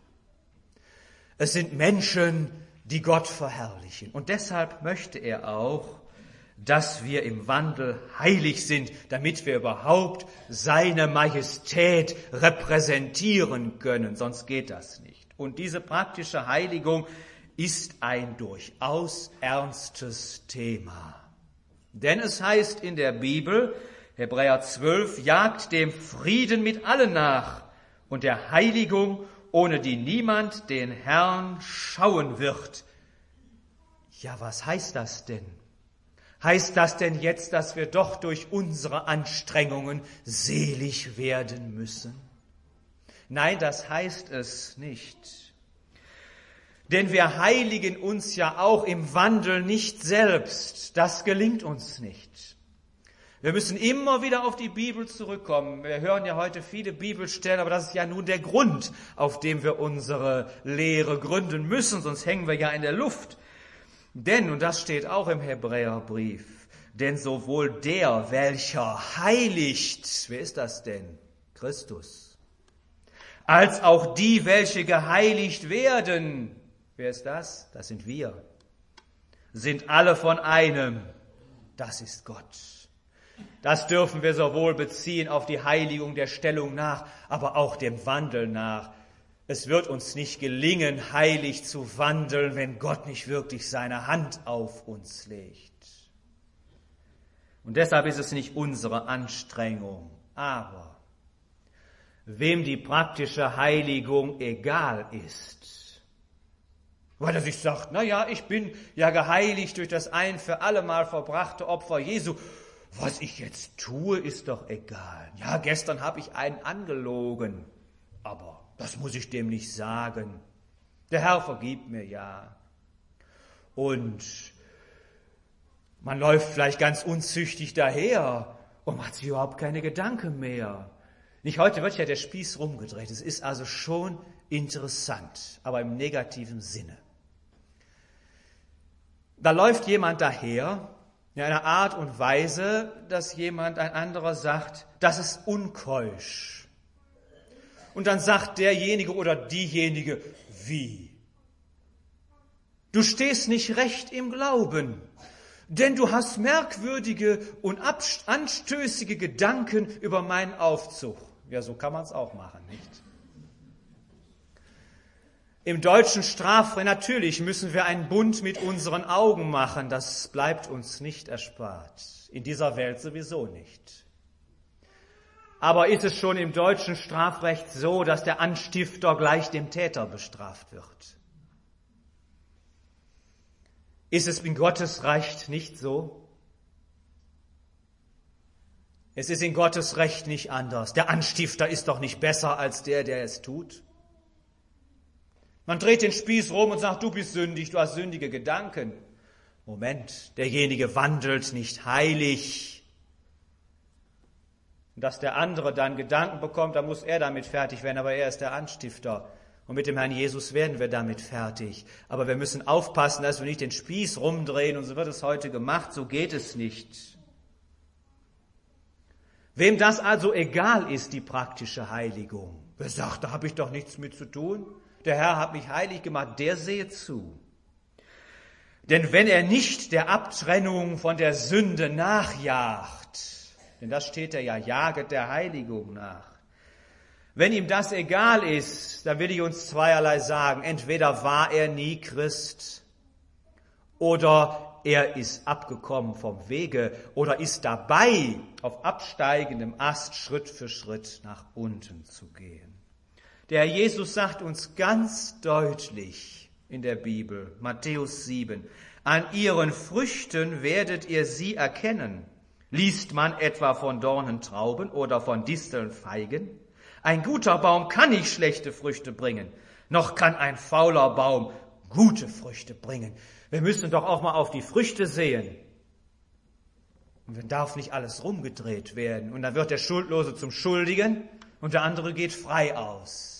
Es sind Menschen, die Gott verherrlichen. Und deshalb möchte er auch, dass wir im Wandel heilig sind, damit wir überhaupt seine Majestät repräsentieren können. Sonst geht das nicht. Und diese praktische Heiligung ist ein durchaus ernstes Thema. Denn es heißt in der Bibel, Hebräer zwölf, jagt dem Frieden mit allen nach und der Heiligung, ohne die niemand den Herrn schauen wird. Ja, was heißt das denn? Heißt das denn jetzt, dass wir doch durch unsere Anstrengungen selig werden müssen? Nein, das heißt es nicht. Denn wir heiligen uns ja auch im Wandel nicht selbst. Das gelingt uns nicht. Wir müssen immer wieder auf die Bibel zurückkommen. Wir hören ja heute viele Bibelstellen, aber das ist ja nun der Grund, auf dem wir unsere Lehre gründen müssen, sonst hängen wir ja in der Luft. Denn, und das steht auch im Hebräerbrief, denn sowohl der, welcher heiligt, wer ist das denn? Christus, als auch die, welche geheiligt werden, wer ist das? Das sind wir, sind alle von einem, das ist Gott. Das dürfen wir sowohl beziehen auf die Heiligung der Stellung nach, aber auch dem Wandel nach. Es wird uns nicht gelingen, heilig zu wandeln, wenn Gott nicht wirklich seine Hand auf uns legt. Und deshalb ist es nicht unsere Anstrengung. Aber wem die praktische Heiligung egal ist, weil er sich sagt, na ja, ich bin ja geheiligt durch das ein für alle Mal verbrachte Opfer Jesu. Was ich jetzt tue, ist doch egal. Ja, gestern habe ich einen angelogen, aber das muss ich dem nicht sagen. Der Herr vergibt mir ja. Und man läuft vielleicht ganz unzüchtig daher und macht sich überhaupt keine Gedanken mehr. Nicht heute wird ja der Spieß rumgedreht. Es ist also schon interessant, aber im negativen Sinne. Da läuft jemand daher, in einer Art und Weise, dass jemand, ein anderer sagt, das ist unkeusch. Und dann sagt derjenige oder diejenige, wie? Du stehst nicht recht im Glauben, denn du hast merkwürdige und anstößige Gedanken über meinen Aufzug. Ja, so kann man es auch machen, nicht? Im deutschen Strafrecht, natürlich müssen wir einen Bund mit unseren Augen machen, das bleibt uns nicht erspart. In dieser Welt sowieso nicht. Aber ist es schon im deutschen Strafrecht so, dass der Anstifter gleich dem Täter bestraft wird? Ist es in Gottes Recht nicht so? Es ist in Gottes Recht nicht anders. Der Anstifter ist doch nicht besser als der, der es tut. Man dreht den Spieß rum und sagt, du bist sündig, du hast sündige Gedanken. Moment, derjenige wandelt nicht heilig. Und dass der andere dann Gedanken bekommt, dann muss er damit fertig werden, aber er ist der Anstifter. Und mit dem Herrn Jesus werden wir damit fertig. Aber wir müssen aufpassen, dass wir nicht den Spieß rumdrehen, und so wird es heute gemacht, so geht es nicht. Wem das also egal ist, die praktische Heiligung, wer sagt, da habe ich doch nichts mit zu tun, der Herr hat mich heilig gemacht, der sehe zu. Denn wenn er nicht der Abtrennung von der Sünde nachjagt, denn das steht er ja, jaget der Heiligung nach. Wenn ihm das egal ist, dann will ich uns zweierlei sagen. Entweder war er nie Christ oder er ist abgekommen vom Wege oder ist dabei, auf absteigendem Ast Schritt für Schritt nach unten zu gehen. Der Herr Jesus sagt uns ganz deutlich in der Bibel, Matthäus sieben, an ihren Früchten werdet ihr sie erkennen. Liest man etwa von Dornen Trauben oder von Disteln Feigen? Ein guter Baum kann nicht schlechte Früchte bringen, noch kann ein fauler Baum gute Früchte bringen. Wir müssen doch auch mal auf die Früchte sehen. Und dann darf nicht alles rumgedreht werden. Und dann wird der Schuldlose zum Schuldigen und der andere geht frei aus.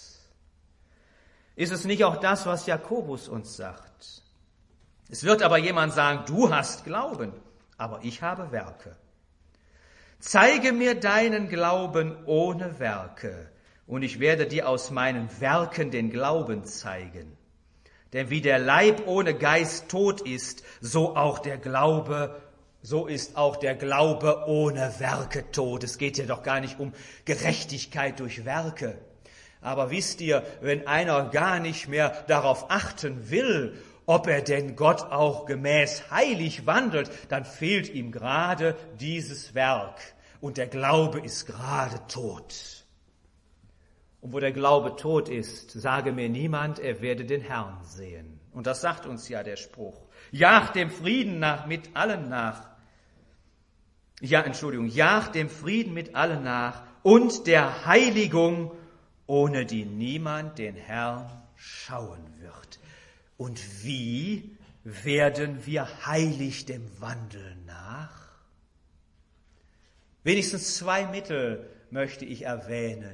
Ist es nicht auch das, was Jakobus uns sagt? Es wird aber jemand sagen, du hast Glauben, aber ich habe Werke. Zeige mir deinen Glauben ohne Werke, und ich werde dir aus meinen Werken den Glauben zeigen. Denn wie der Leib ohne Geist tot ist, so auch der Glaube, so ist auch der Glaube ohne Werke tot. Es geht hier doch gar nicht um Gerechtigkeit durch Werke. Aber wisst ihr, wenn einer gar nicht mehr darauf achten will, ob er denn Gott auch gemäß heilig wandelt, dann fehlt ihm gerade dieses Werk. Und der Glaube ist gerade tot. Und wo der Glaube tot ist, sage mir niemand, er werde den Herrn sehen. Und das sagt uns ja der Spruch. Jagt dem Frieden nach, mit allen nach. Ja, Entschuldigung, jagt dem Frieden mit allen nach und der Heiligung, ohne die niemand den Herrn schauen wird. Und wie werden wir heilig dem Wandel nach? Wenigstens zwei Mittel möchte ich erwähnen.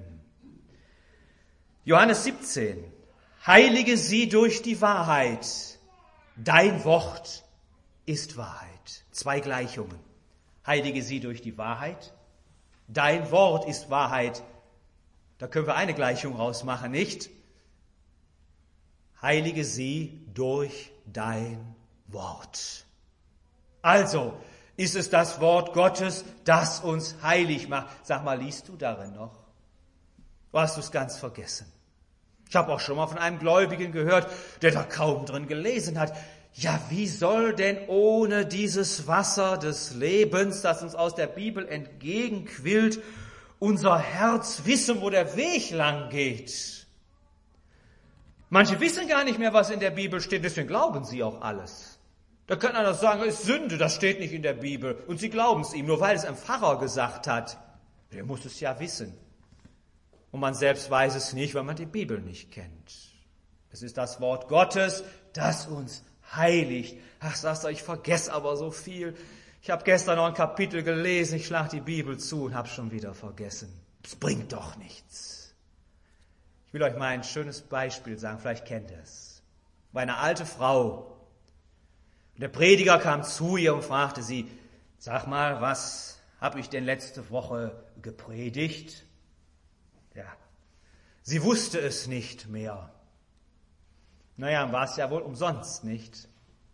Johannes siebzehn. Heilige sie durch die Wahrheit. Dein Wort ist Wahrheit. Zwei Gleichungen. Heilige sie durch die Wahrheit. Dein Wort ist Wahrheit. Da können wir eine Gleichung rausmachen, nicht? Heilige sie durch dein Wort. Also ist es das Wort Gottes, das uns heilig macht. Sag mal, liest du darin noch? Oder hast du es ganz vergessen? Ich habe auch schon mal von einem Gläubigen gehört, der da kaum drin gelesen hat. ja, wie soll denn ohne dieses Wasser des Lebens, das uns aus der Bibel entgegenquillt, unser Herz wissen, wo der Weg lang geht? Manche wissen gar nicht mehr, was in der Bibel steht, deswegen glauben sie auch alles. Da kann einer sagen, es ist Sünde, das steht nicht in der Bibel. Und sie glauben es ihm, nur weil es ein Pfarrer gesagt hat. Der muss es ja wissen. Und man selbst weiß es nicht, weil man die Bibel nicht kennt. Es ist das Wort Gottes, das uns heiligt. Ach, sagst du, ich vergesse aber so viel. Ich habe gestern noch ein Kapitel gelesen, ich schlage die Bibel zu und habe schon wieder vergessen. Es bringt doch nichts. Ich will euch mal ein schönes Beispiel sagen, vielleicht kennt ihr es. Bei einer alten Frau. Der Prediger kam zu ihr und fragte sie, sag mal, was habe ich denn letzte Woche gepredigt? Ja, sie wusste es nicht mehr. Naja, war es ja wohl umsonst nicht.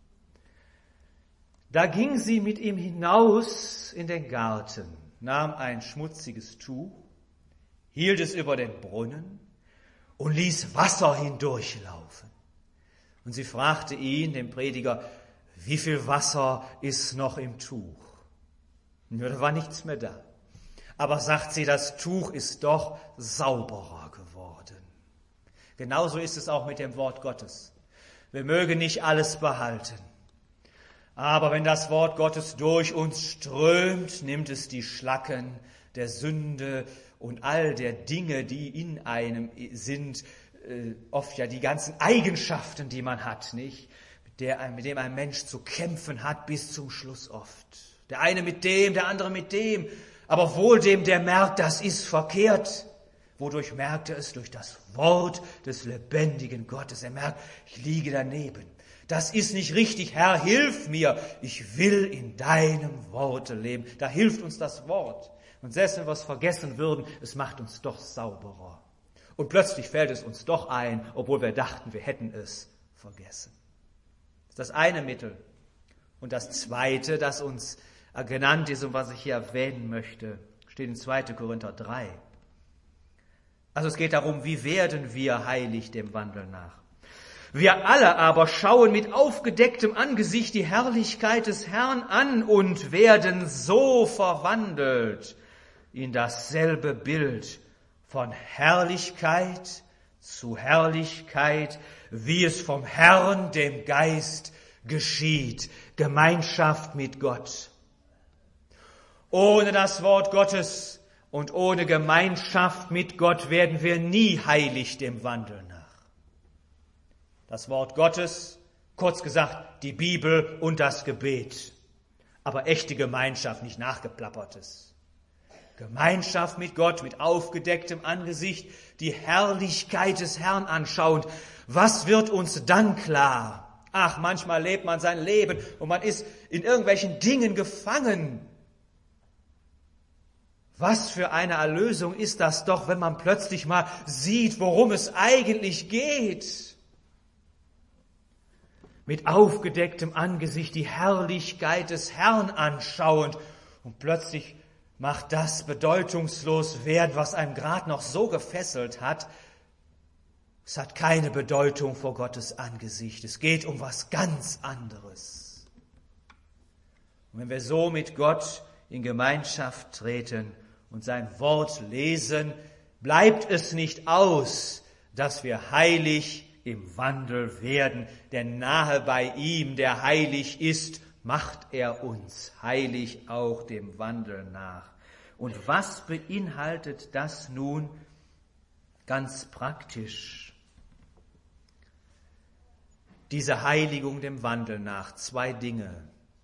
Da ging sie mit ihm hinaus in den Garten, nahm ein schmutziges Tuch, hielt es über den Brunnen und ließ Wasser hindurchlaufen. Und sie fragte ihn, den Prediger, wie viel Wasser ist noch im Tuch? Ja, da war nichts mehr da. Aber sagt sie, das Tuch ist doch sauberer geworden. Genauso ist es auch mit dem Wort Gottes. Wir mögen nicht alles behalten. Aber wenn das Wort Gottes durch uns strömt, nimmt es die Schlacken der Sünde und all der Dinge, die in einem sind, äh, oft ja die ganzen Eigenschaften, die man hat, nicht? Mit, der, mit dem ein Mensch zu kämpfen hat bis zum Schluss oft. Der eine mit dem, der andere mit dem, aber wohl dem, der merkt, das ist verkehrt. Wodurch merkt er es? Durch das Wort des lebendigen Gottes. Er merkt, ich liege daneben. Das ist nicht richtig, Herr, hilf mir. Ich will in deinem Worte leben. Da hilft uns das Wort. Und selbst wenn wir es vergessen würden, es macht uns doch sauberer. Und plötzlich fällt es uns doch ein, obwohl wir dachten, wir hätten es vergessen. Das ist das eine Mittel. Und das zweite, das uns genannt ist und was ich hier erwähnen möchte, steht in zweiter Korinther drei. Also es geht darum, wie werden wir heilig dem Wandel nach. Wir alle aber schauen mit aufgedecktem Angesicht die Herrlichkeit des Herrn an und werden so verwandelt in dasselbe Bild von Herrlichkeit zu Herrlichkeit, wie es vom Herrn, dem Geist, geschieht. Gemeinschaft mit Gott. Ohne das Wort Gottes und ohne Gemeinschaft mit Gott werden wir nie heilig dem Wandel nach. Das Wort Gottes, kurz gesagt, die Bibel und das Gebet. Aber echte Gemeinschaft, nicht nachgeplappertes. Gemeinschaft mit Gott, mit aufgedecktem Angesicht, die Herrlichkeit des Herrn anschauend. Was wird uns dann klar? Ach, manchmal lebt man sein Leben und man ist in irgendwelchen Dingen gefangen. Was für eine Erlösung ist das doch, wenn man plötzlich mal sieht, worum es eigentlich geht. Mit aufgedecktem Angesicht die Herrlichkeit des Herrn anschauend und plötzlich macht das bedeutungslos werden, was einem gerade noch so gefesselt hat. Es hat keine Bedeutung vor Gottes Angesicht. Es geht um was ganz anderes. Und wenn wir so mit Gott in Gemeinschaft treten und sein Wort lesen, bleibt es nicht aus, dass wir heilig im Wandel werden, denn nahe bei ihm, der heilig ist, macht er uns heilig auch dem Wandel nach. Und was beinhaltet das nun ganz praktisch? Diese Heiligung dem Wandel nach. Zwei Dinge.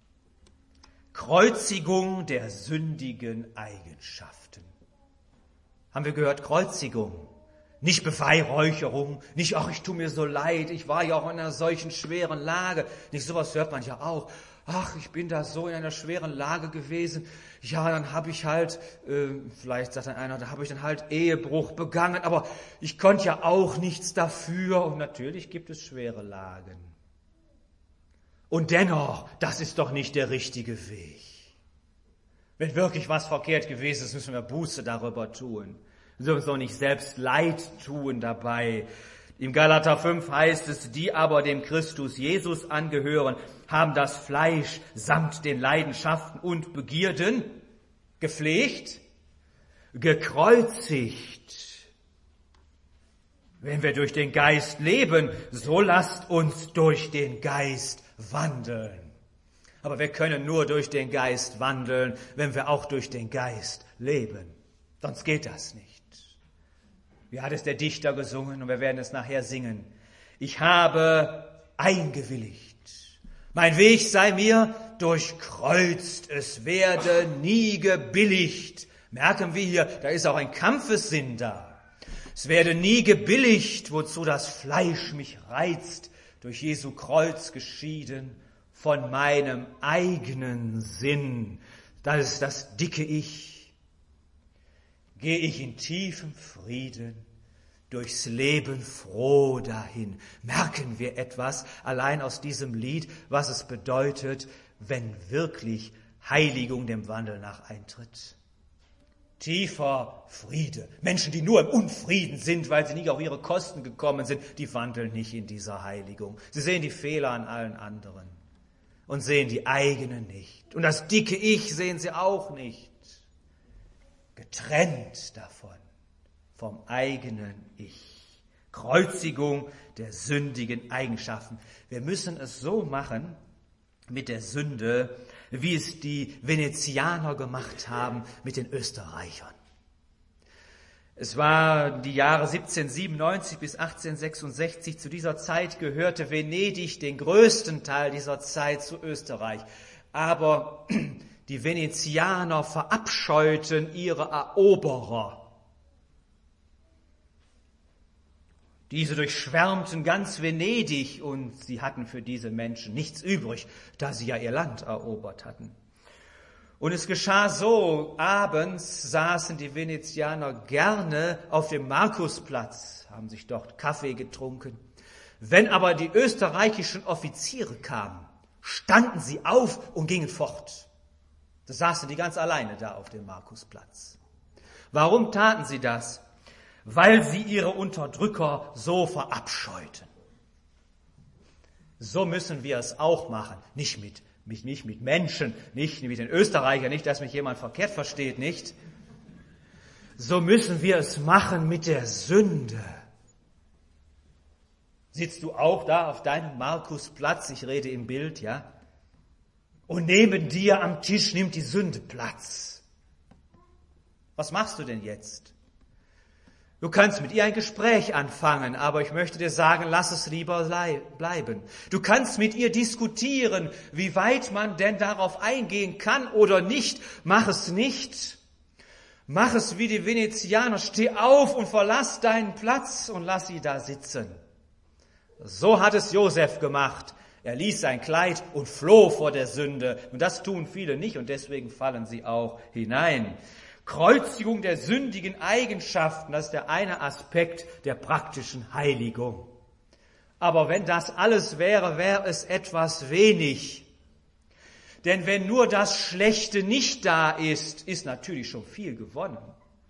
Kreuzigung der sündigen Eigenschaften. Haben wir gehört, Kreuzigung. Nicht Beweihräucherung, nicht, ach, ich tue mir so leid, ich war ja auch in einer solchen schweren Lage. Nicht, sowas hört man ja auch. Ach, ich bin da so in einer schweren Lage gewesen. Ja, dann habe ich halt, äh, vielleicht sagt dann einer, da habe ich dann halt Ehebruch begangen, aber ich konnte ja auch nichts dafür. Und natürlich gibt es schwere Lagen. Und dennoch, das ist doch nicht der richtige Weg. Wenn wirklich was verkehrt gewesen ist, müssen wir Buße darüber tun. Wir sollen uns doch nicht selbst Leid tun dabei. Im Galater fünf heißt es, die aber dem Christus Jesus angehören, haben das Fleisch samt den Leidenschaften und Begierden gepflegt, gekreuzigt. Wenn wir durch den Geist leben, so lasst uns durch den Geist wandeln. Aber wir können nur durch den Geist wandeln, wenn wir auch durch den Geist leben. Sonst geht das nicht. Wie hat es der Dichter gesungen, und wir werden es nachher singen. Ich habe eingewilligt. Mein Weg sei mir durchkreuzt. Es werde nie gebilligt. Merken wir hier, da ist auch ein Kampfessinn da. Es werde nie gebilligt, wozu das Fleisch mich reizt, durch Jesu Kreuz geschieden, von meinem eigenen Sinn. Das ist das dicke Ich. Gehe ich in tiefem Frieden durchs Leben froh dahin. Merken wir etwas allein aus diesem Lied, was es bedeutet, wenn wirklich Heiligung dem Wandel nach eintritt. Tiefer Friede. Menschen, die nur im Unfrieden sind, weil sie nicht auf ihre Kosten gekommen sind, die wandeln nicht in dieser Heiligung. Sie sehen die Fehler an allen anderen und sehen die eigenen nicht. Und das dicke Ich sehen sie auch nicht. Getrennt davon, vom eigenen Ich. Kreuzigung der sündigen Eigenschaften. Wir müssen es so machen mit der Sünde, wie es die Venezianer gemacht haben mit den Österreichern. Es war die Jahre siebzehnhundertsiebenundneunzig bis achtzehnhundertsechsundsechzig. Zu dieser Zeit gehörte Venedig den größten Teil dieser Zeit zu Österreich. Aber die Venezianer verabscheuten ihre Eroberer. Diese durchschwärmten ganz Venedig und sie hatten für diese Menschen nichts übrig, da sie ja ihr Land erobert hatten. Und es geschah so, abends saßen die Venezianer gerne auf dem Markusplatz, haben sich dort Kaffee getrunken. Wenn aber die österreichischen Offiziere kamen, standen sie auf und gingen fort. Da saßen die ganz alleine da auf dem Markusplatz. Warum taten sie das? Weil sie ihre Unterdrücker so verabscheuten. So müssen wir es auch machen. Nicht mit, mit, nicht mit Menschen, nicht mit den Österreichern, nicht, dass mich jemand verkehrt versteht, nicht. So müssen wir es machen mit der Sünde. Sitzt du auch da auf deinem Markusplatz, ich rede im Bild, ja? Und neben dir am Tisch nimmt die Sünde Platz. Was machst du denn jetzt? Du kannst mit ihr ein Gespräch anfangen, aber ich möchte dir sagen, lass es lieber bleiben. Du kannst mit ihr diskutieren, wie weit man denn darauf eingehen kann oder nicht. Mach es nicht. Mach es wie die Venezianer. Steh auf und verlass deinen Platz und lass sie da sitzen. So hat es Josef gemacht. Er ließ sein Kleid und floh vor der Sünde. Und das tun viele nicht und deswegen fallen sie auch hinein. Kreuzigung der sündigen Eigenschaften, das ist der eine Aspekt der praktischen Heiligung. Aber wenn das alles wäre, wäre es etwas wenig. Denn wenn nur das Schlechte nicht da ist, ist natürlich schon viel gewonnen.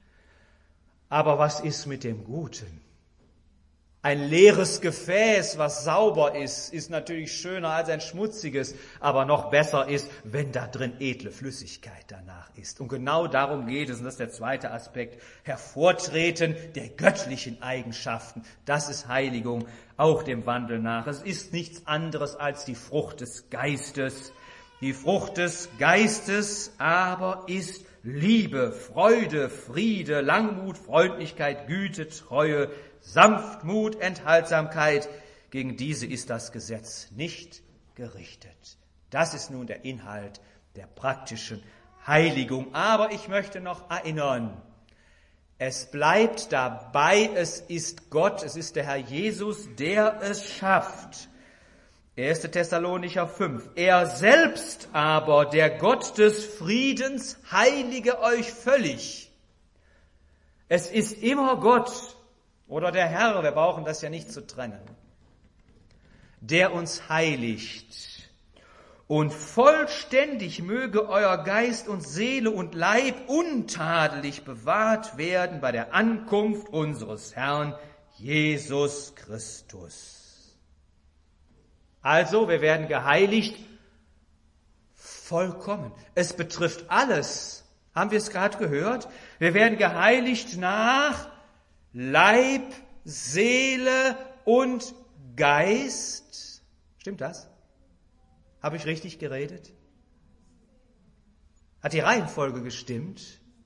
Aber was ist mit dem Guten? Ein leeres Gefäß, was sauber ist, ist natürlich schöner als ein schmutziges, aber noch besser ist, wenn da drin edle Flüssigkeit danach ist. Und genau darum geht es, und das ist der zweite Aspekt, Hervortreten der göttlichen Eigenschaften. Das ist Heiligung, auch dem Wandel nach. Es ist nichts anderes als die Frucht des Geistes. Die Frucht des Geistes aber ist Liebe, Freude, Friede, Langmut, Freundlichkeit, Güte, Treue, Sanftmut, Enthaltsamkeit. Gegen diese ist das Gesetz nicht gerichtet. Das ist nun der Inhalt der praktischen Heiligung. Aber ich möchte noch erinnern, es bleibt dabei, es ist Gott, es ist der Herr Jesus, der es schafft. erster Thessalonicher fünf. Er selbst aber, der Gott des Friedens, heilige euch völlig. Es ist immer Gott oder der Herr, wir brauchen das ja nicht zu trennen, der uns heiligt. Und vollständig möge euer Geist und Seele und Leib untadelig bewahrt werden bei der Ankunft unseres Herrn Jesus Christus. Also, wir werden geheiligt vollkommen. Es betrifft alles. Haben wir es gerade gehört? Wir werden geheiligt nach Leib, Seele und Geist. Stimmt das? Habe ich richtig geredet? Hat die Reihenfolge gestimmt?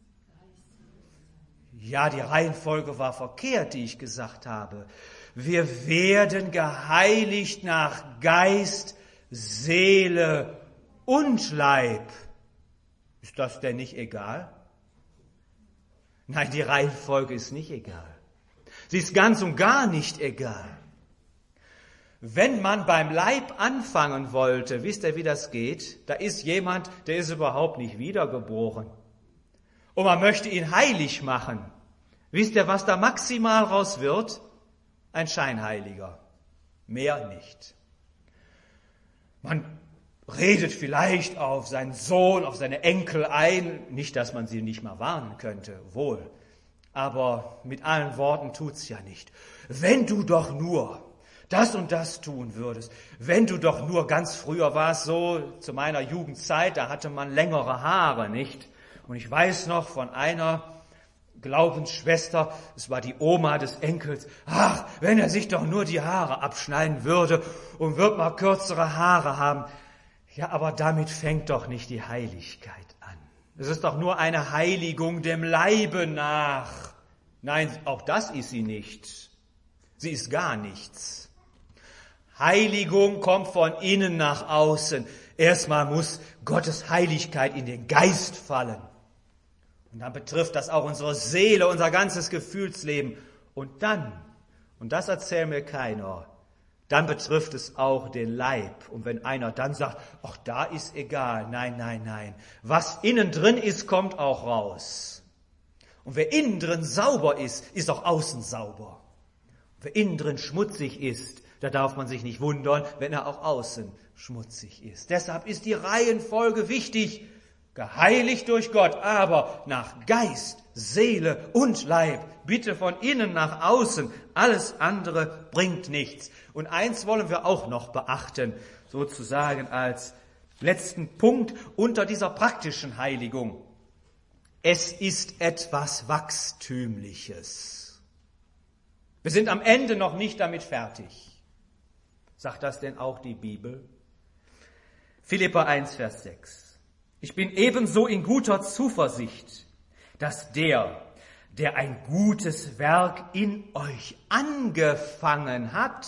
Ja, die Reihenfolge war verkehrt, die ich gesagt habe. Wir werden geheiligt nach Geist, Seele und Leib. Ist das denn nicht egal? Nein, die Reihenfolge ist nicht egal. Sie ist ganz und gar nicht egal. Wenn man beim Leib anfangen wollte, wisst ihr, wie das geht? Da ist jemand, der ist überhaupt nicht wiedergeboren. Und man möchte ihn heilig machen. Wisst ihr, was da maximal raus wird? Ein Scheinheiliger. Mehr nicht. Man redet vielleicht auf seinen Sohn, auf seine Enkel ein. Nicht, dass man sie nicht mal warnen könnte, wohl. Aber mit allen Worten tut's ja nicht. Wenn du doch nur das und das tun würdest, wenn du doch nur, ganz früher war es so, zu meiner Jugendzeit, da hatte man längere Haare, nicht? Und ich weiß noch von einer Glaubensschwester, es war die Oma des Enkels, ach, wenn er sich doch nur die Haare abschneiden würde und wird mal kürzere Haare haben. Ja, aber damit fängt doch nicht die Heiligkeit an. Es ist doch nur eine Heiligung dem Leibe nach. Nein, auch das ist sie nicht. Sie ist gar nichts. Heiligung kommt von innen nach außen. Erstmal muss Gottes Heiligkeit in den Geist fallen. Und dann betrifft das auch unsere Seele, unser ganzes Gefühlsleben. Und dann, und das erzählt mir keiner, dann betrifft es auch den Leib. Und wenn einer dann sagt, ach, da ist egal. Nein, nein, nein. Was innen drin ist, kommt auch raus. Und wer innen drin sauber ist, ist auch außen sauber. Und wer innen drin schmutzig ist, da darf man sich nicht wundern, wenn er auch außen schmutzig ist. Deshalb ist die Reihenfolge wichtig. Geheiligt durch Gott, aber nach Geist, Seele und Leib. Bitte von innen nach außen. Alles andere bringt nichts. Und eins wollen wir auch noch beachten, sozusagen als letzten Punkt unter dieser praktischen Heiligung. Es ist etwas Wachstümliches. Wir sind am Ende noch nicht damit fertig. Sagt das denn auch die Bibel? Philipper eins, Vers sechs. Ich bin ebenso in guter Zuversicht, dass der, der ein gutes Werk in euch angefangen hat,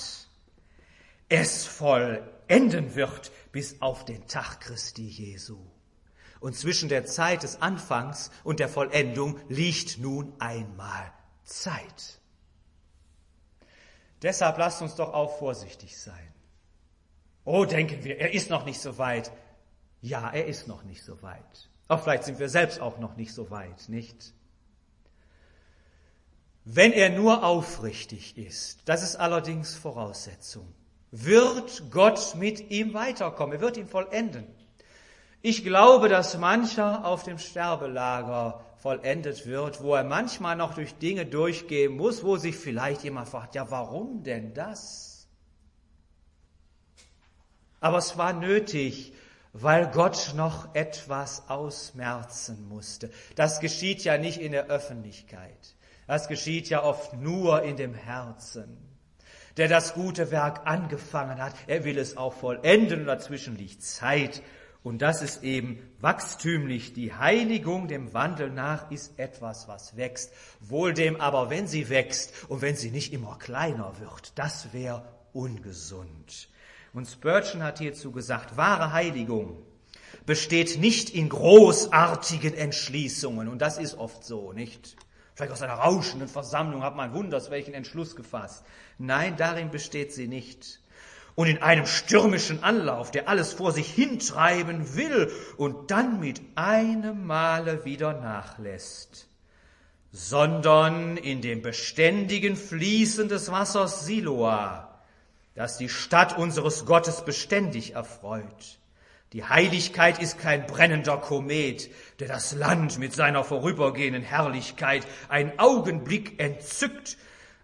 es vollenden wird bis auf den Tag Christi Jesu. Und zwischen der Zeit des Anfangs und der Vollendung liegt nun einmal Zeit. Deshalb lasst uns doch auch vorsichtig sein. Oh, denken wir, er ist noch nicht so weit. Ja, er ist noch nicht so weit. Auch vielleicht sind wir selbst auch noch nicht so weit, nicht? Wenn er nur aufrichtig ist, das ist allerdings Voraussetzung, wird Gott mit ihm weiterkommen, er wird ihn vollenden. Ich glaube, dass mancher auf dem Sterbelager vollendet wird, wo er manchmal noch durch Dinge durchgehen muss, wo sich vielleicht jemand fragt, ja, warum denn das? Aber es war nötig, weil Gott noch etwas ausmerzen musste. Das geschieht ja nicht in der Öffentlichkeit. Das geschieht ja oft nur in dem Herzen. Der das gute Werk angefangen hat, er will es auch vollenden und dazwischen liegt Zeit. Und das ist eben wachstümlich. Die Heiligung dem Wandel nach ist etwas, was wächst. Wohl dem aber, wenn sie wächst und wenn sie nicht immer kleiner wird, das wäre ungesund. Und Spurgeon hat hierzu gesagt, wahre Heiligung besteht nicht in großartigen Entschließungen. Und das ist oft so, nicht? Vielleicht aus einer rauschenden Versammlung hat man wunders welchen Entschluss gefasst. Nein, darin besteht sie nicht. Und in einem stürmischen Anlauf, der alles vor sich hintreiben will und dann mit einem Male wieder nachlässt, sondern in dem beständigen Fließen des Wassers Siloa, das die Stadt unseres Gottes beständig erfreut. Die Heiligkeit ist kein brennender Komet, der das Land mit seiner vorübergehenden Herrlichkeit einen Augenblick entzückt,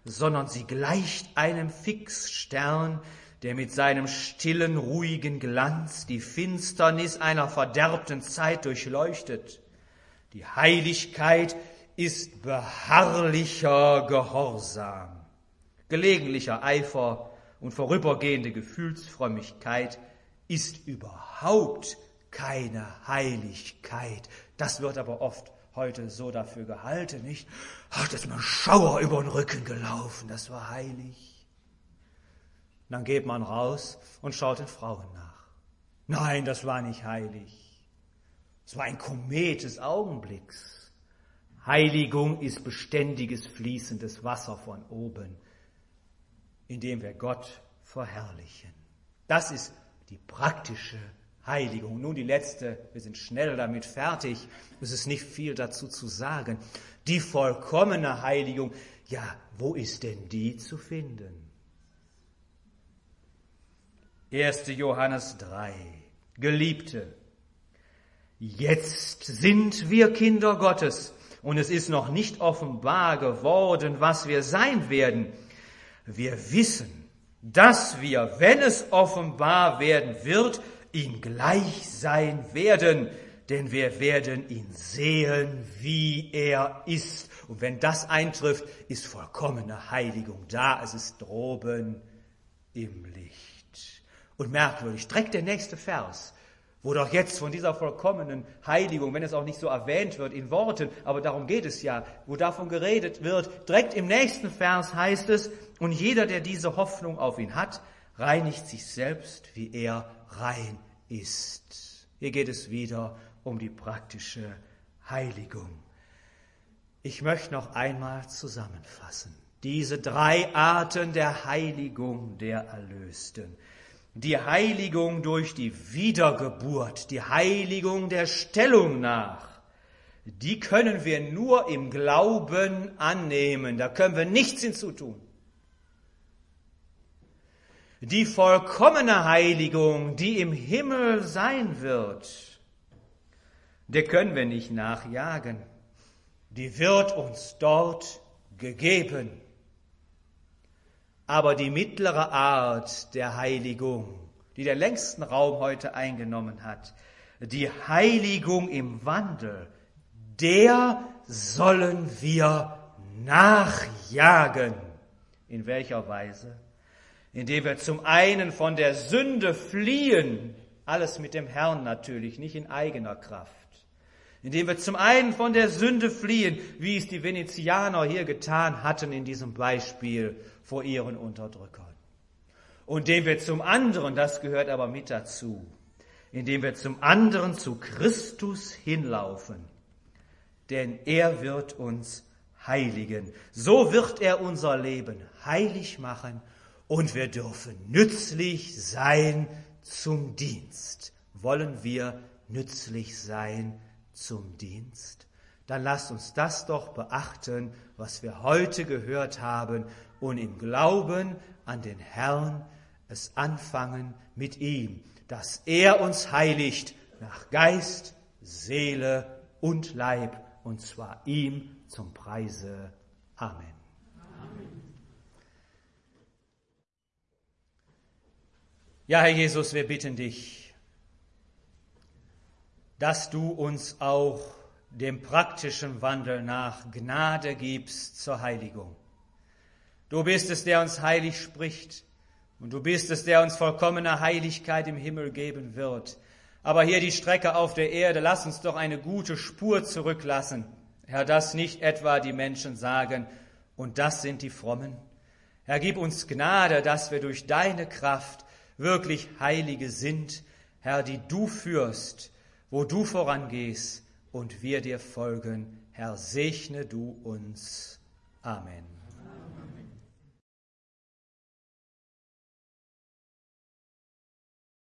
sondern sie gleicht einem Fixstern, der mit seinem stillen, ruhigen Glanz die Finsternis einer verderbten Zeit durchleuchtet. Die Heiligkeit ist beharrlicher Gehorsam. Gelegentlicher Eifer und vorübergehende Gefühlsfrömmigkeit ist überhaupt keine Heiligkeit. Das wird aber oft heute so dafür gehalten, nicht? Ach, da ist mir ein Schauer über den Rücken gelaufen, das war heilig. Dann geht man raus und schaut den Frauen nach. Nein, das war nicht heilig. Es war ein Komet des Augenblicks. Heiligung ist beständiges, fließendes Wasser von oben, in dem wir Gott verherrlichen. Das ist die praktische Heiligung. Nun die letzte, wir sind schnell damit fertig, es ist nicht viel dazu zu sagen. Die vollkommene Heiligung, ja, wo ist denn die zu finden? erster Johannes drei. Geliebte, jetzt sind wir Kinder Gottes und es ist noch nicht offenbar geworden, was wir sein werden. Wir wissen, dass wir, wenn es offenbar werden wird, ihm gleich sein werden, denn wir werden ihn sehen, wie er ist. Und wenn das eintrifft, ist vollkommene Heiligung da. Es ist droben im Licht. Und merkwürdig, direkt der nächste Vers, wo doch jetzt von dieser vollkommenen Heiligung, wenn es auch nicht so erwähnt wird in Worten, aber darum geht es ja, wo davon geredet wird, direkt im nächsten Vers heißt es, und jeder, der diese Hoffnung auf ihn hat, reinigt sich selbst, wie er rein ist. Hier geht es wieder um die praktische Heiligung. Ich möchte noch einmal zusammenfassen. Diese drei Arten der Heiligung der Erlösten. Die Heiligung durch die Wiedergeburt, die Heiligung der Stellung nach, die können wir nur im Glauben annehmen. Da können wir nichts hinzutun. Die vollkommene Heiligung, die im Himmel sein wird, der können wir nicht nachjagen. Die wird uns dort gegeben. Aber die mittlere Art der Heiligung, die den längsten Raum heute eingenommen hat, die Heiligung im Wandel, der sollen wir nachjagen. In welcher Weise? Indem wir zum einen von der Sünde fliehen, alles mit dem Herrn natürlich, nicht in eigener Kraft. Indem wir zum einen von der Sünde fliehen, wie es die Venezianer hier getan hatten in diesem Beispiel vor ihren Unterdrückern. Und indem wir zum anderen, das gehört aber mit dazu, indem wir zum anderen zu Christus hinlaufen, denn er wird uns heiligen. So wird er unser Leben heilig machen und wir dürfen nützlich sein zum Dienst. Wollen wir nützlich sein zum Dienst? Dann lasst uns das doch beachten, was wir heute gehört haben und im Glauben an den Herrn es anfangen mit ihm, dass er uns heiligt nach Geist, Seele und Leib, und zwar ihm zum Preise. Amen. Amen. Ja, Herr Jesus, wir bitten dich, dass du uns auch dem praktischen Wandel nach Gnade gibst zur Heiligung. Du bist es, der uns heilig spricht, und du bist es, der uns vollkommene Heiligkeit im Himmel geben wird. Aber hier die Strecke auf der Erde, lass uns doch eine gute Spur zurücklassen. Herr, dass nicht etwa die Menschen sagen, und das sind die Frommen. Herr, gib uns Gnade, dass wir durch deine Kraft wirklich Heilige sind, Herr, die du führst, wo du vorangehst und wir dir folgen. Herr, segne du uns. Amen.